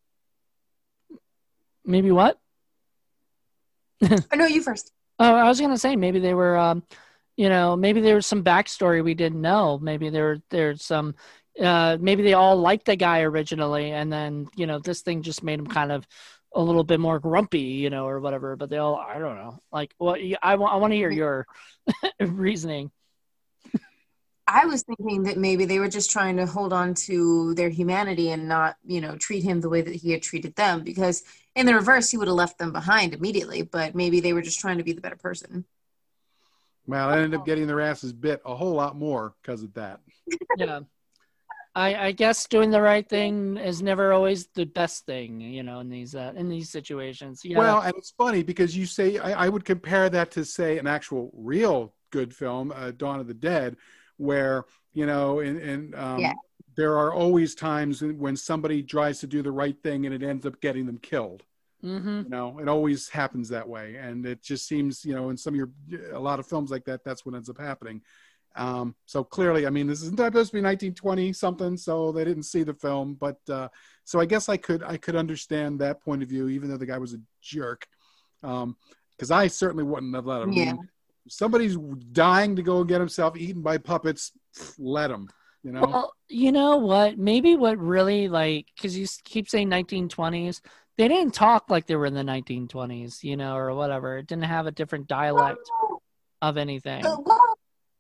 maybe what? oh, no, you first. Oh, I was gonna say maybe they were, um, you know, maybe there was some backstory we didn't know. Maybe there there's some, uh, maybe they all liked the guy originally, and then you know this thing just made him kind of a little bit more grumpy, you know, or whatever. But they all, I don't know, like, well, I want I want to hear your reasoning. I was thinking that maybe they were just trying to hold on to their humanity and not, you know, treat him the way that he had treated them, because in the reverse, he would have left them behind immediately, but maybe they were just trying to be the better person. Well, I ended up getting their asses bit a whole lot more because of that. Yeah. I, I guess doing the right thing is never always the best thing, you know, in these uh, in these situations. Yeah. Well, and it's funny because you say, I, I would compare that to, say, an actual real good film, uh, Dawn of the Dead, where, you know, in, in um, Yeah. there are always times when somebody tries to do the right thing and it ends up getting them killed. Mm-hmm. You know, it always happens that way. And it just seems, you know, in some of your, a lot of films like that, that's what ends up happening. Um, so clearly, I mean, this isn't supposed to be nineteen twenty something, so they didn't see the film, but uh, So I guess I could I could understand that point of view, even though the guy was a jerk. Um, because I certainly wouldn't have let him. Yeah. I mean, if somebody's dying to go get himself eaten by puppets, let him. You know. Well, you know what? Maybe what really like because you s- keep saying nineteen twenties. They didn't talk like they were in the nineteen twenties, you know, or whatever. It didn't have a different dialect of anything. Uh, well,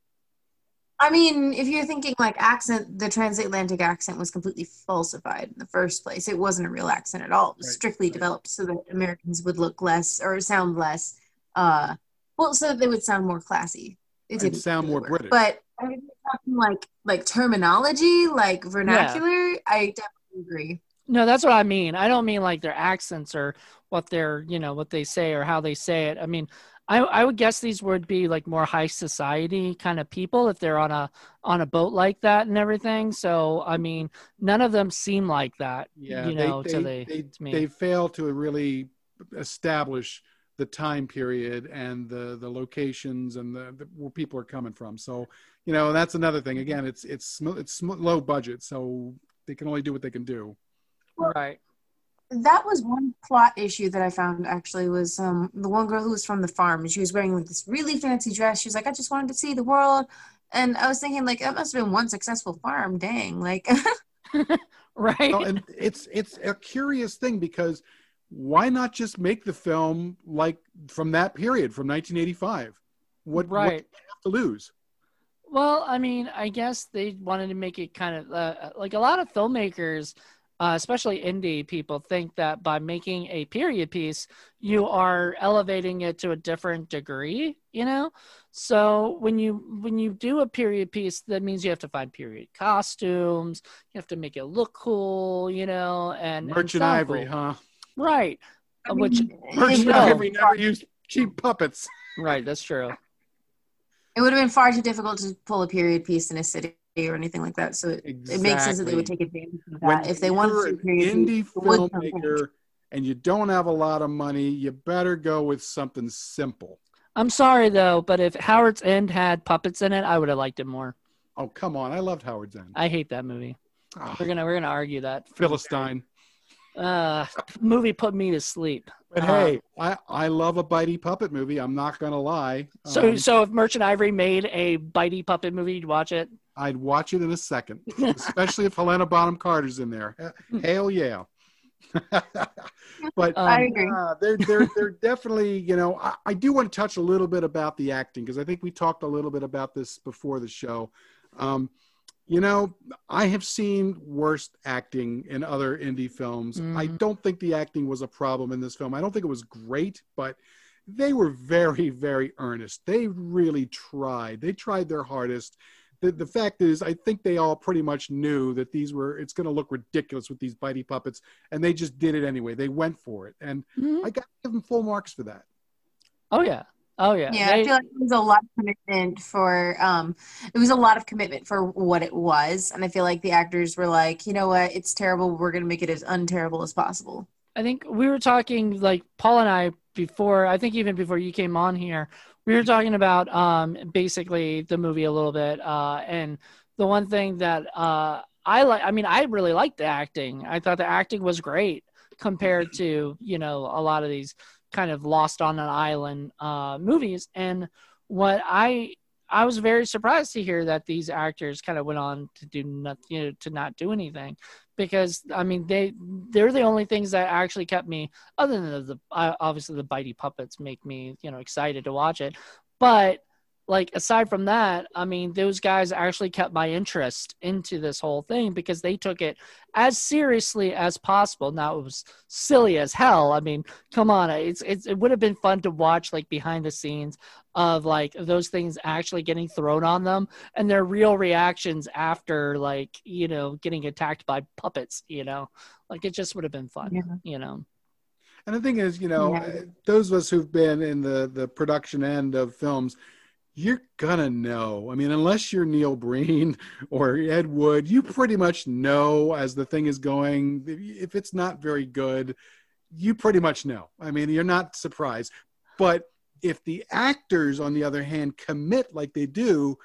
I mean, if you're thinking like accent, the transatlantic accent was completely falsified in the first place. It wasn't a real accent at all. It was Right, strictly right. developed so that Americans would look less or sound less, uh, well, so that they would sound more classy. It And didn't sound really more work. British. But I mean, if you're talking like like terminology, like vernacular, I definitely agree. No, that's what I mean. I don't mean like their accents or what they're, you know, what they say or how they say it. I mean, I I would guess these would be like more high society kind of people if they're on a on a boat like that and everything. So I mean, none of them seem like that, Yeah, you they know, they to the they, to me. they fail to really establish the time period and the the locations and the, the where people are coming from. So you know that's another thing. Again, it's it's sm- it's sm- low budget, so they can only do what they can do. Right. That was one plot issue that I found actually was um the one girl who was from the farm and she was wearing like this really fancy dress. She was like, I just wanted to see the world. And I was thinking like that must have been one successful farm. Dang. Like Right. Well, and it's it's a curious thing because why not just make the film like from that period from nineteen eighty-five? What what do Right. you have to lose? Well, I mean, I guess they wanted to make it kind of uh, like a lot of filmmakers, uh, especially indie people, think that by making a period piece, you are elevating it to a different degree, you know? So when you when you do a period piece, that means you have to find period costumes, you have to make it look cool, you know, and, and Merchant sound Ivory, cool. huh? Right. I Which, mean, it Merchant would No. have Ivory never used cheap puppets. right, that's true. it would have been far too difficult to pull a period piece in a city or anything like that. So it, it makes sense that they would Exactly. take advantage of that. When If they wanted you're to an do a period indie piece, it would come back. filmmaker and you don't have a lot of money, you better go with something simple. I'm sorry though, but if Howard's End had puppets in it, I would have liked it more. Oh, come on. I loved Howard's End. I hate that movie. Oh, We're gonna we're gonna argue that. Philistine. Uh, movie put me to sleep. But Uh, hey, I, I love a bitey puppet movie. I'm not going to lie. So Um, so if Merchant Ivory made a bitey puppet movie, you'd watch it. I'd watch it in a second, especially if Helena Bonham Carter's in there. Hell yeah. But Um, I agree. uh, they're, they're, they're definitely, you know, I, I do want to touch a little bit about the acting because I think we talked a little bit about this before the show. Um, you know, I have seen worse acting in other indie films. I Mhm. don't think the acting was a problem in this film. I don't think it was great, but they were very, very earnest. They really tried. They tried their hardest. The, the fact is, I think they all pretty much knew that these were, it's going to look ridiculous with these bitey puppets, and they just did it anyway. They went for it. And mhm. I got to give them full marks for that. Oh yeah. Oh yeah. Yeah, They- I feel like it was a lot of commitment for um it was a lot of commitment for what it was. And I feel like the actors were like, you know what, it's terrible, we're gonna make it as unterrible as possible. I think we were talking like Paul and I before, I think even before you came on here, we were talking about um, basically the movie a little bit. Uh, and the one thing that uh, I like, I mean, I really liked the acting. I thought the acting was great compared to, you know, a lot of these kind of lost on an island uh, movies. And what I, I was very surprised to hear that these actors kind of went on to do nothing, you know, to not do anything. Because I mean, they they're the only things that actually kept me, other than the, the uh, obviously the bitey puppets make me, you know, excited to watch it. But like aside from that, I mean, those guys actually kept my interest into this whole thing because they took it as seriously as possible. Now it was silly as hell. I mean, come on, it's, it's it would have been fun to watch like behind the scenes of like those things actually getting thrown on them and their real reactions after like, you know, getting attacked by puppets, you know, like it just would have been fun, Yeah. you know. And the thing is, you know, Yeah. uh, those of us who've been in the, the production end of films, you're gonna know. I mean, unless you're Neil Breen or Ed Wood, you pretty much know as the thing is going. If it's not very good, you pretty much know. I mean, you're not surprised. But if the actors, on the other hand, commit like they do,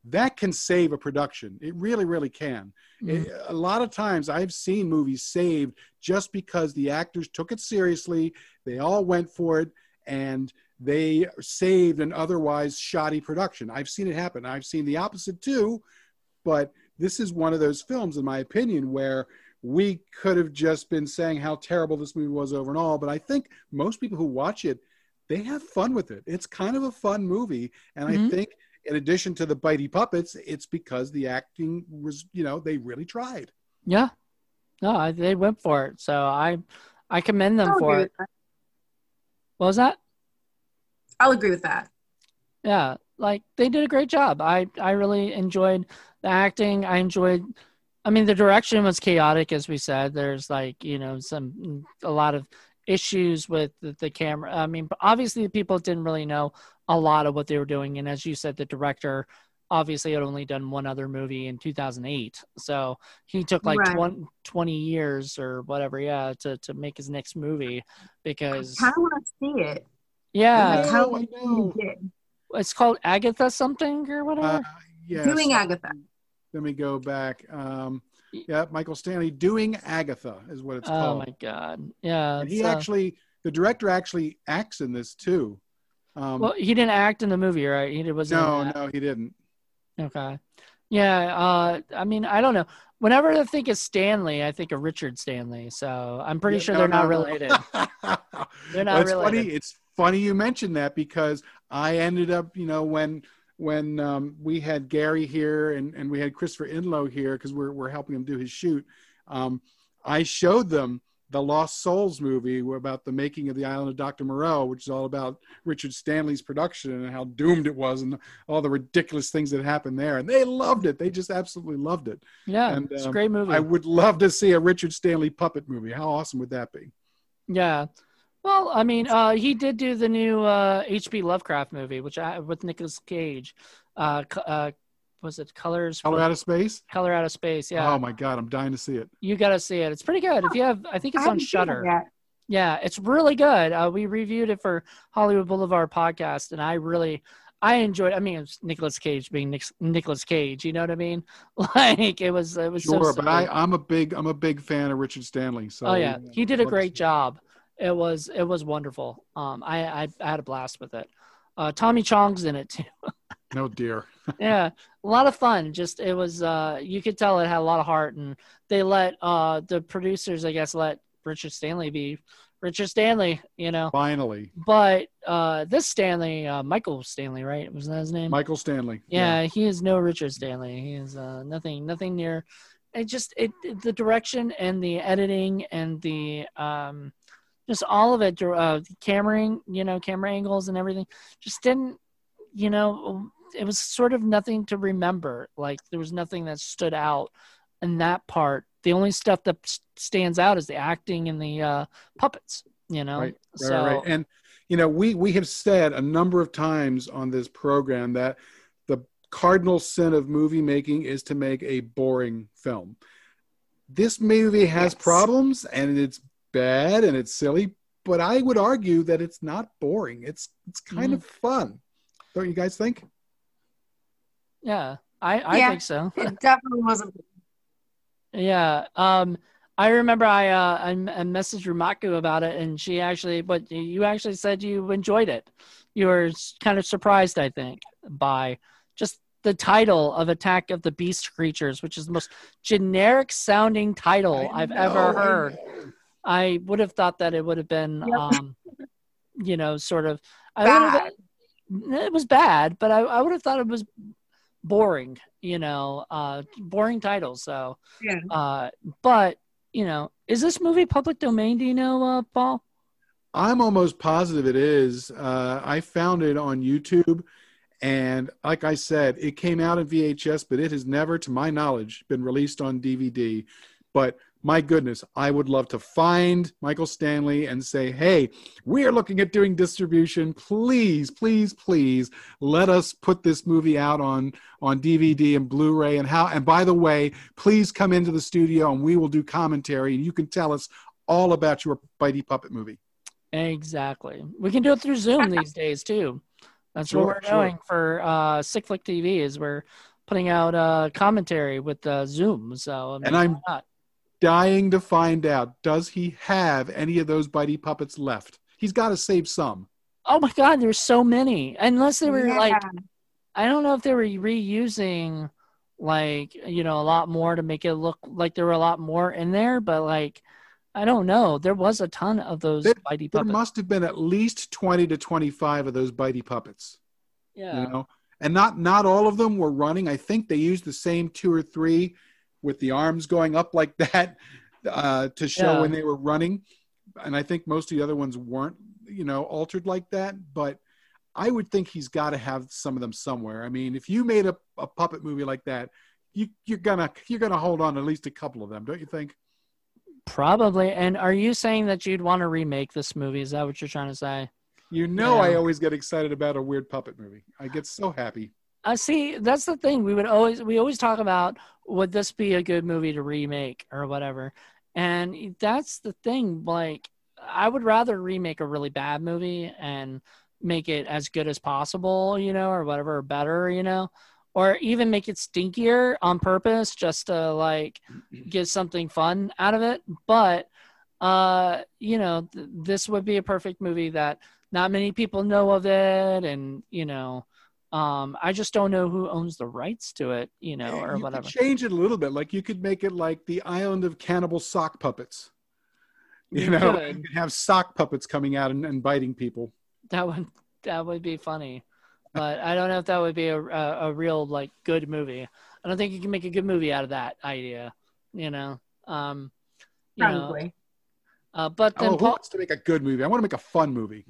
that can save a production. It really, really can. Mhm. It, a lot of times I've seen movies saved just because the actors took it seriously. They all went for it, and they saved an otherwise shoddy production. I've seen it happen. I've seen the opposite too, but this is one of those films, in my opinion, where we could have just been saying how terrible this movie was over and all. But I think most people who watch it, they have fun with it. It's kind of a fun movie. And Mhm. I think in addition to the bitey puppets, it's because the acting was, you know, they really tried. Yeah. No, I, they went for it. So I, I commend them I'll for agree it. with that. What was that? I'll agree with that. Yeah, like they did a great job. I I really enjoyed the acting. I enjoyed. I mean, the direction was chaotic, as we said. There's like you know some a lot of issues with the, the camera. I mean, obviously, the people didn't really know a lot of what they were doing, and as you said, the director obviously had only done one other movie in two thousand eight, so he took like Right. twenty, twenty years or whatever, yeah, to to make his next movie because I kind of want to see it. yeah, Like how Oh, I he know. did. it's called Agatha something or whatever. Uh, yes. Doing Agatha. Let me go back. Um, yeah, Michael Stanley, Doing Agatha is what it's Oh called. my god! Yeah, And he it's, uh, actually, the director actually acts in this too. Um, well, he didn't act in the movie, right? He did, wasn't. no, in that. no, he didn't. Okay. Yeah. Uh, I mean, I don't know. Whenever I think of Stanley, I think of Richard Stanley. So I'm pretty Yeah, sure no, they're no, not no. related. They're not Well, it's related. funny. It's funny you mentioned that because I ended up, you know, when when um, we had Gary here and, and we had Christopher Inlow here because we're we're helping him do his shoot. Um, I showed them the Lost Souls movie about the making of the Island of Doctor Moreau, which is all about Richard Stanley's production and how doomed it was and all the ridiculous things that happened there. And they loved it. They just absolutely loved it. Yeah, And it's a um, great movie. I would love to see a Richard Stanley puppet movie. How awesome would that be? Yeah. Well, I mean, uh, he did do the new uh, H P Lovecraft movie, which I, with Nicolas Cage. Uh, co- uh, was it Colors? Color Out of Space? Color Out of Space. Yeah. Oh my God, I'm dying to see it. You got to see it. It's pretty good. If you have, I think I it's on haven't seen it Shudder. yet. Yeah, it's really good. Uh, we reviewed it for Hollywood Boulevard podcast, and I really, I enjoyed. I mean, it's Nicolas Cage being Nic- Nicolas Cage. You know what I mean? Like it was, it was Sure, so. but I, I'm a big I'm a big fan of Richard Stanley. So Oh yeah, he did a let's- great job. It was it was wonderful. Um, I I, I had a blast with it. Uh, Tommy Chong's in it too. No dear. Yeah, a lot of fun. Just it was. Uh, you could tell it had a lot of heart, and they let uh the producers, I guess, let Richard Stanley be Richard Stanley. You know. Finally, But uh, this Stanley, uh, Michael Stanley, right? Was that his name? Michael Stanley. Yeah, he is no Richard Stanley. He is uh, nothing, nothing near. It just it, it the direction and the editing and the um, just all of it, uh, cameraing, you know, camera angles and everything, just didn't, you know, it was sort of nothing to remember. Like there was nothing that stood out in that part. The only stuff that stands out is the acting and the uh, puppets. You know, Right, right, so right. And you know, we we have said a number of times on this program that the cardinal sin of movie making is to make a boring film. This movie has Yes. problems and it's bad and it's silly, but I would argue that it's not boring. It's it's kind Mhm. of fun. Don't you guys think? yeah, I I Yeah. think so. It definitely wasn't. Yeah. Um, I remember I uh I, I messaged Rumaku about it, and she actually, but you actually said you enjoyed it. You were s- kind of surprised, I think, by just the title of Attack of the Beast Creatures, which is the most generic sounding title I I've know, ever I heard. know. I would have thought that it would have been, Yep. um, you know, sort of. I would have. It was bad, but I, I would have thought it was boring. You know, uh, boring title. So. Yeah. Uh, but you know, is this movie public domain? Do you know, uh, Paul? I'm almost positive it is. Uh, I found it on YouTube, and like I said, it came out in V H S, but it has never, to my knowledge, been released on D V D. But my goodness, I would love to find Michael Stanley and say, hey, we are looking at doing distribution. Please, please, please let us put this movie out on, on D V D and Blu-ray. And how, and by the way, please come into the studio and we will do commentary and you can tell us all about your Bitey Puppet movie. Exactly. We can do it through Zoom these days too. That's Sure, what we're sure. doing for uh, Sick Flick T V. Is we're putting out uh, commentary with uh, Zoom. So I mean, And I'm why not? dying to find out, does he have any of those Bitey puppets left? He's got to save some. Oh my God, there's so many. Unless they were Yeah. like, I don't know if they were reusing like, you know, a lot more to make it look like there were a lot more in there, but like, I don't know. There was a ton of those There, Bitey there puppets. must have been at least twenty to twenty-five of those Bitey puppets. Yeah. You know, and not not all of them were running. I think they used the same two or three with the arms going up like that uh, to show Yeah. when they were running. And I think most of the other ones weren't, you know, altered like that. But I would think he's got to have some of them somewhere. I mean, if you made a, a puppet movie like that, you, you're gonna you're gonna hold on to at least a couple of them, don't you think? Probably. And are you saying that you'd want to remake this movie? Is that what you're trying to say? You know, Yeah. I always get excited about a weird puppet movie. I get so happy. I see. That's the thing. We would always we always talk about, would this be a good movie to remake or whatever? And that's the thing. Like, I would rather remake a really bad movie and make it as good as possible, you know, or whatever, or better, you know, or even make it stinkier on purpose just to like get something fun out of it. But uh, you know, th- this would be a perfect movie that not many people know of it, and you know. Um, I just don't know who owns the rights to it, you know, or you whatever. could change it a little bit. Like you could make it like the Island of Cannibal Sock Puppets. You, You know, could. you could have sock puppets coming out and, and biting people. That would that would be funny, but I don't know if that would be a, a a real like good movie. I don't think you can make a good movie out of that idea, you know. Um, you know, Probably. uh, but then Oh, who Paul, wants to make a good movie? I want to make a fun movie.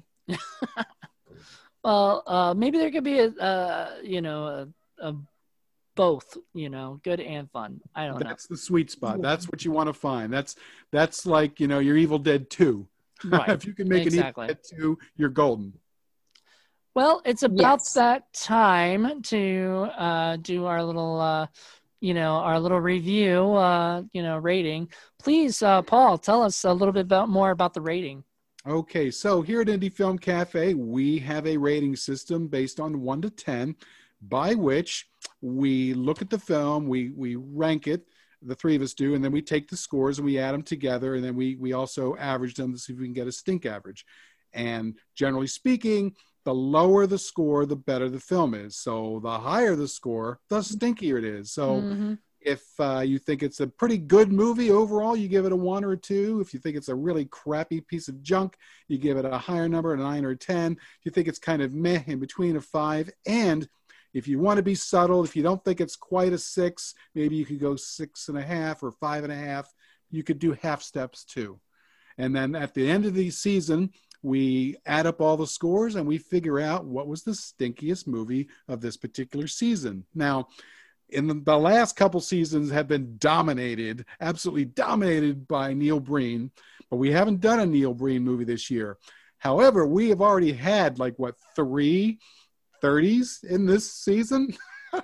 well, uh, maybe there could be a, uh, you know, a, a both, you know, good and fun. I don't know. That's the sweet spot. That's what you want to find. That's that's like, you know, your Evil Dead two. Right. If you can make Exactly. an Evil Dead two, you're golden. Well, it's about Yes. that time to uh, do our little, uh, you know, our little review, uh, you know, rating. Please, uh, Paul, tell us a little bit about more about the rating. Okay, so here at Indie Film Cafe, we have a rating system based on one to ten, by which we look at the film, we we rank it, the three of us do, and then we take the scores and we add them together, and then we we also average them to see if we can get a stink average. And generally speaking, the lower the score, the better the film is. So the higher the score, the stinkier it is. So Mhm. if uh, you think it's a pretty good movie overall, you give it a one or a two. If you think it's a really crappy piece of junk, you give it a higher number, a nine or a ten. If you think it's kind of meh, in between, a five. And if you want to be subtle, if you don't think it's quite a six, maybe you could go six and a half or five and a half. You could do half steps too. And then at the end of the season, we add up all the scores and we figure out what was the stinkiest movie of this particular season. Now, in the, the last couple seasons have been dominated, absolutely dominated by Neil Breen, but we haven't done a Neil Breen movie this year. However, we have already had like what, three thirties in this season?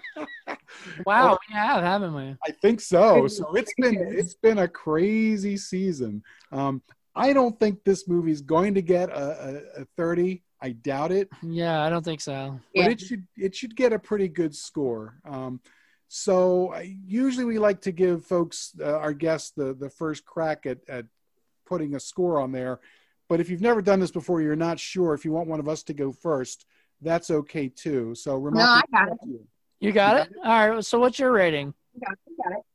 Wow, we have, haven't we? I think so. So it's been it's been a crazy season. Um, I don't think this movie's going to get a, a, a thirty. I doubt it. Yeah, I don't think so. But Yeah. it should it should get a pretty good score. Um, so I, usually we like to give folks, uh, our guests, the the first crack at at putting a score on there. But if you've never done this before, you're not sure. If you want one of us to go first, that's okay too. So Ramon, No, I got it. You got it? All right. So what's your rating? Got it, got it.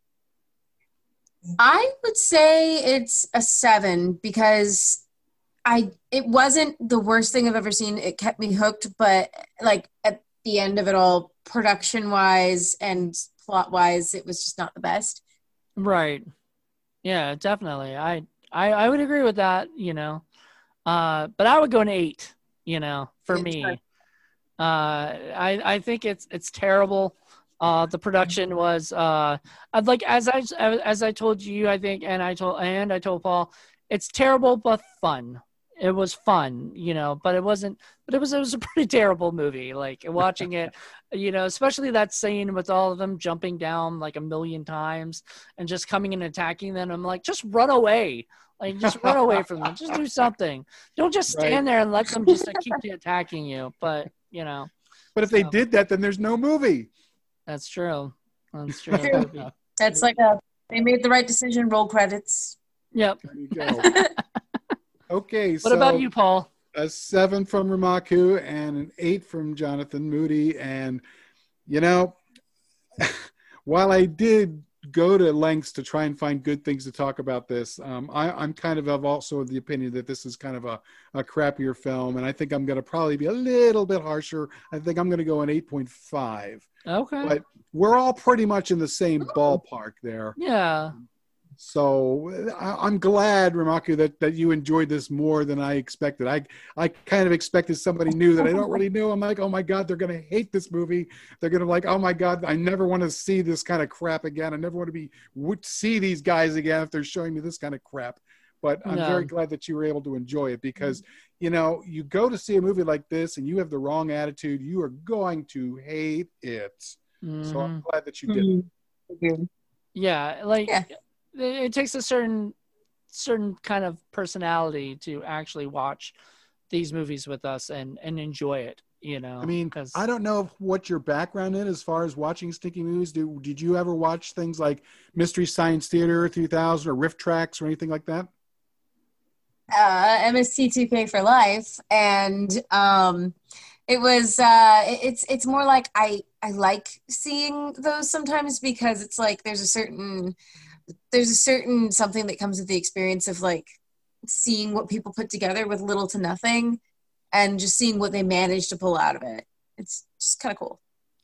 I would say it's a seven because I it wasn't the worst thing I've ever seen. It kept me hooked, but like at the end of it all, production wise and plot wise, it was just not the best. Right. Yeah, definitely. I, I, I would agree with that, you know, uh, but I would go an eight, you know, for It's me. hard. Uh, I, I think it's, it's terrible. Uh, the production was, uh, I'd like, as I, as I told you, I think, and I told, and I told Paul, it's terrible, but fun. It was fun, you know, but it wasn't, but it was, it was a pretty terrible movie. Like watching it, you know, especially that scene with all of them jumping down like a million times and just coming and attacking them. I'm like, just run away. Like, just run away from them. Just do something. Don't just stand Right. there and let them just uh, keep attacking you. But, you know. But if they So- did that, then there's no movie. That's true. That's true. That would be- That's like a they made the right decision. Roll credits. Yep. There you go. Okay, What so about you, Paul? a seven from Ramaku and an eight from Jonathan Moody. And, you know, while I did go to lengths to try and find good things to talk about this, um, I, I'm kind of, of also of the opinion that this is kind of a, a crappier film. And I think I'm going to probably be a little bit harsher. I think I'm going to go an eight point five. Okay. But we're all pretty much in the same ballpark there. Yeah. So I, I'm glad, Ramaku, that, that you enjoyed this more than I expected. I I kind of expected somebody new that I don't really know. I'm like, oh my God, they're going to hate this movie. They're going to like, oh my God, I never want to see this kind of crap again. I never want to be would see these guys again if they're showing me this kind of crap. But I'm No. very glad that you were able to enjoy it because, you know, you go to see a movie like this and you have the wrong attitude, you are going to hate it. So I'm glad that you did. Mm-hmm. Yeah, like Yeah. It, it takes a certain certain kind of personality to actually watch these movies with us and and enjoy it. You know, I mean, 'cause- I don't know what your background is as far as watching stinky movies. Do, did you ever watch things like Mystery Science Theater three thousand or Riff Tracks or anything like that? uh, M S T two K for life, and um, it was uh, it- it's it's more like I I like seeing those sometimes because it's like there's a certain there's a certain something that comes with the experience of like seeing what people put together with little to nothing, and just seeing what they manage to pull out of it. It's just kind of cool.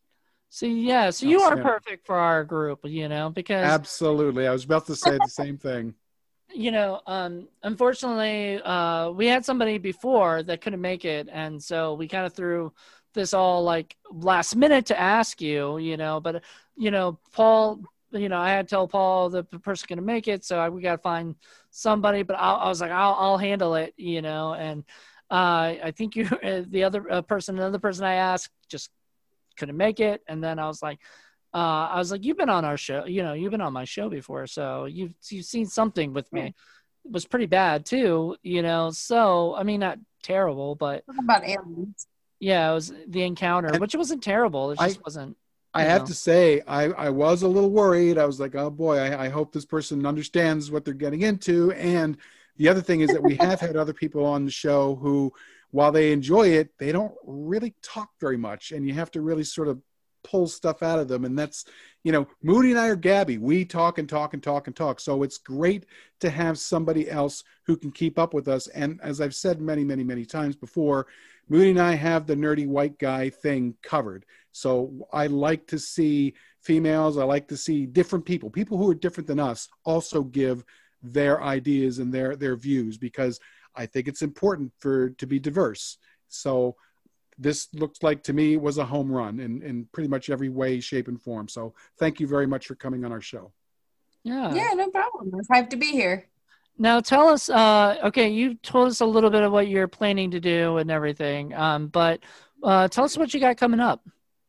so yeah, so you are Outstanding. perfect for our group, you know, because Absolutely. I was about to say the same thing. you know, um, unfortunately, uh, we had somebody before that couldn't make it, and so we kind of threw this all like last minute to ask you, you know, but you know, Paul, you know, I had to tell Paul the person couldn't make it, so I, we got to find somebody. But I, I was like, I'll, I'll handle it, you know, and uh, I think you, uh, the other uh, person, another person I asked just couldn't make it, and then I was like. Uh, I was like, you've been on our show, you know, you've been on my show before, so you've you've seen something with me. It was pretty bad too, you know. So I mean, not terrible, but Talking about aliens. yeah, it was the encounter, And which wasn't terrible. It just I- wasn't. I you have know. to say, I, I was a little worried. I was like, oh boy, I, I hope this person understands what they're getting into. And the other thing is that we have had other people on the show who, while they enjoy it, they don't really talk very much. And you have to really sort of pull stuff out of them. And that's, you know, Moody and I are Gabby. We talk and talk and talk and talk. So it's great to have somebody else who can keep up with us. And as I've said many, many, many times before, Moody and I have the nerdy white guy thing covered. So I like to see females. I like to see different people, people who are different than us, also give their ideas and their, their views, because I think it's important for to be diverse. So this looks like to me was a home run in, in pretty much every way, shape, and form. So thank you very much for coming on our show. Yeah. Yeah, no problem. I'm hyped to be here. Now tell us. Uh, okay, you told us a little bit of what you're planning to do and everything. Um, but uh, tell us what you got coming up.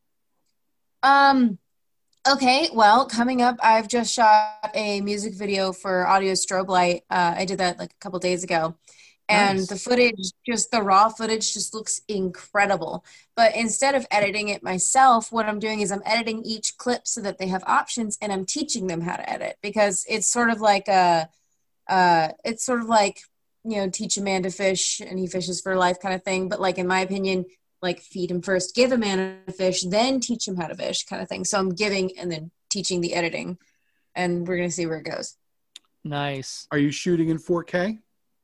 Um, okay, well, coming up, I've just shot a music video for Audio Strobe Light. Uh, I did that like a couple days ago. And Nice. the footage, just the raw footage, just looks incredible. But instead of editing it myself, what I'm doing is I'm editing each clip so that they have options, and I'm teaching them how to edit, because it's sort of like a, uh, it's sort of like, you know, teach a man to fish and he fishes for life kind of thing. But like, in my opinion, like feed him first, give a man a fish, then teach him how to fish kind of thing. So I'm giving and then teaching the editing, and we're going to see where it goes. Nice. Are you shooting in four K?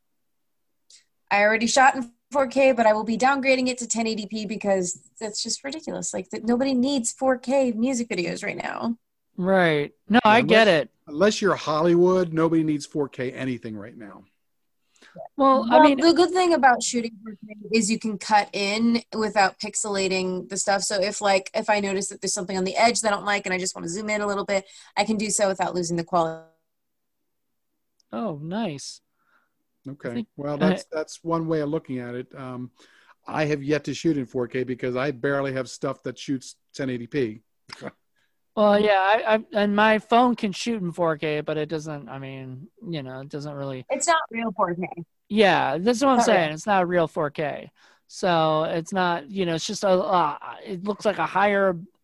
I already shot in four K, but I will be downgrading it to ten eighty p because that's just ridiculous. Like that, nobody needs four K music videos right now. Right. No, I get unless- it. Unless you're Hollywood, nobody needs four K anything right now. Well, I Well, mean, the good thing about shooting four K is you can cut in without pixelating the stuff. So if like if I notice that there's something on the edge that I don't like and I just want to zoom in a little bit, I can do so without losing the quality. oh, nice. Okay. think- Well, that's that's one way of looking at it. Um, I have yet to shoot in four K because I barely have stuff that shoots ten eighty p. Well, yeah, I, I and my phone can shoot in four K, but it doesn't. I mean, you know, it doesn't really. It's not real four K. Yeah, that's what I'm Not saying. real. It's not a real four K, so it's not. You know, it's just a. Uh, it looks like a higher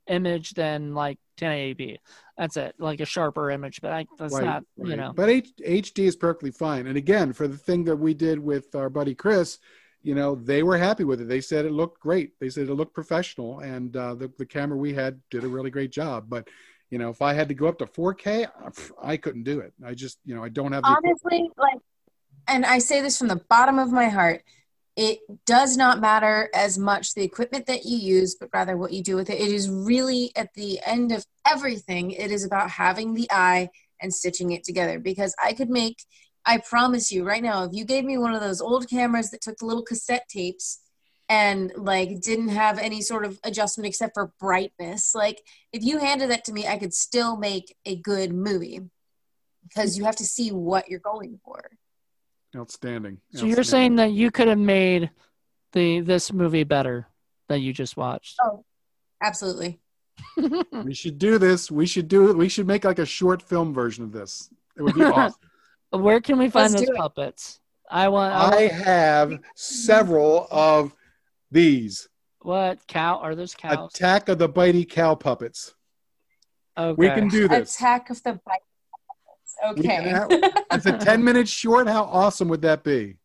image than like ten eighty p. That's it, like a sharper image, but I, that's right, not, right. you know. But H- HD is perfectly fine. And again, for the thing that we did with our buddy Chris, you know, they were happy with it. They said it looked great. They said it looked professional, and uh, the the camera we had did a really great job. But you know, if I had to go up to four K, I couldn't do it. I just, you know, I don't have the honestly, like, and I say this from the bottom of my heart, it does not matter as much the equipment that you use, but rather what you do with it. It is really, at the end of everything, it is about having the eye and stitching it together. Because I could make, I promise you right now, if you gave me one of those old cameras that took the little cassette tapes and like didn't have any sort of adjustment except for brightness, like if you handed that to me, I could still make a good movie, because you have to see what you're going for. Outstanding. So Outstanding. you're saying that you could have made the this movie better that you just watched? Oh, absolutely. We should do this. We should do it. We should make like a short film version of this. It would be awesome. Where can we find Let's those do it. puppets? I want. I, I want have several of these. what cow are those cows? Attack of the Bitey Cow puppets. Okay. We can do this. Attack of the Bite. We can Okay. have- it's a ten minute short. How awesome would that be?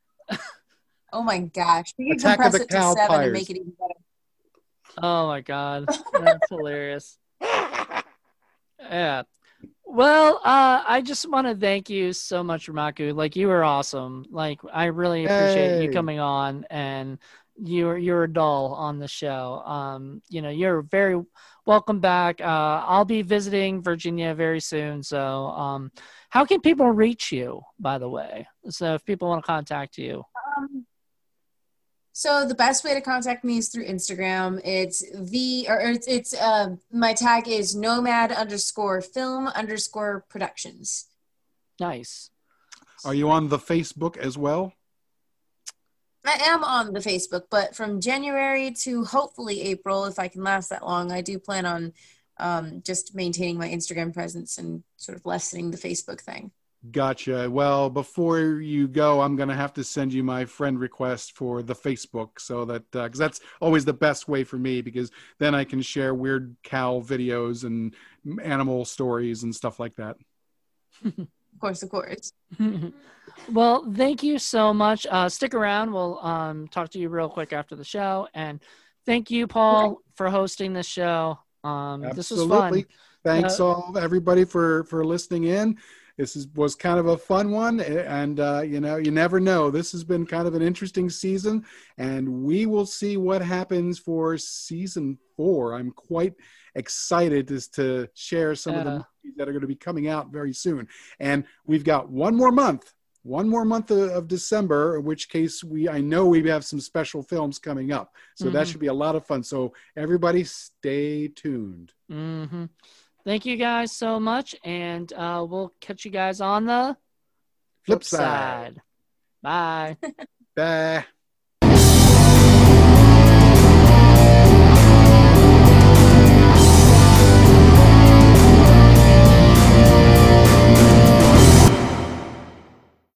Oh my gosh. We can Attack of compress the it to Cow seven Pyres. and make it even better. Oh my god, that's hilarious. Yeah. Well, uh, I just want to thank you so much, Ramaku. Like, you were awesome. Like, I really appreciate you Hey. coming on, and you're you're a doll on the show. Um, you know, you're very welcome back. Uh, I'll be visiting Virginia very soon. So, um, how can people reach you, by the way? So, if people want to contact you. Um, so the best way to contact me is through Instagram. It's the, or it's, it's uh, my tag is nomad underscore film underscore productions. Nice. Are you on the Facebook as well? I am on the Facebook, but from January to hopefully April, if I can last that long, I do plan on um, just maintaining my Instagram presence and sort of lessening the Facebook thing. Gotcha. Well, before you go, I'm going to have to send you my friend request for the Facebook, so that, because uh, that's always the best way for me, because then I can share weird cow videos and animal stories and stuff like that. Of course, of course. Well, thank you so much. Uh, stick around. We'll um, talk to you real quick after the show. And thank you, Paul, for hosting this show. Um, this was Absolutely. fun. Thanks Uh, all everybody for for listening in. This is, was kind of a fun one, and uh, you know, you never know. This has been kind of an interesting season, and we will see what happens for season four. I'm quite excited as to share some of the Yeah. movies that are going to be coming out very soon. And we've got one more month, one more month of, of December, in which case we I know we have some special films coming up. So that Mhm. should be a lot of fun. So everybody stay tuned. Mm-hmm. Thank you guys so much, and uh, we'll catch you guys on the Flip side. Bye. Bye.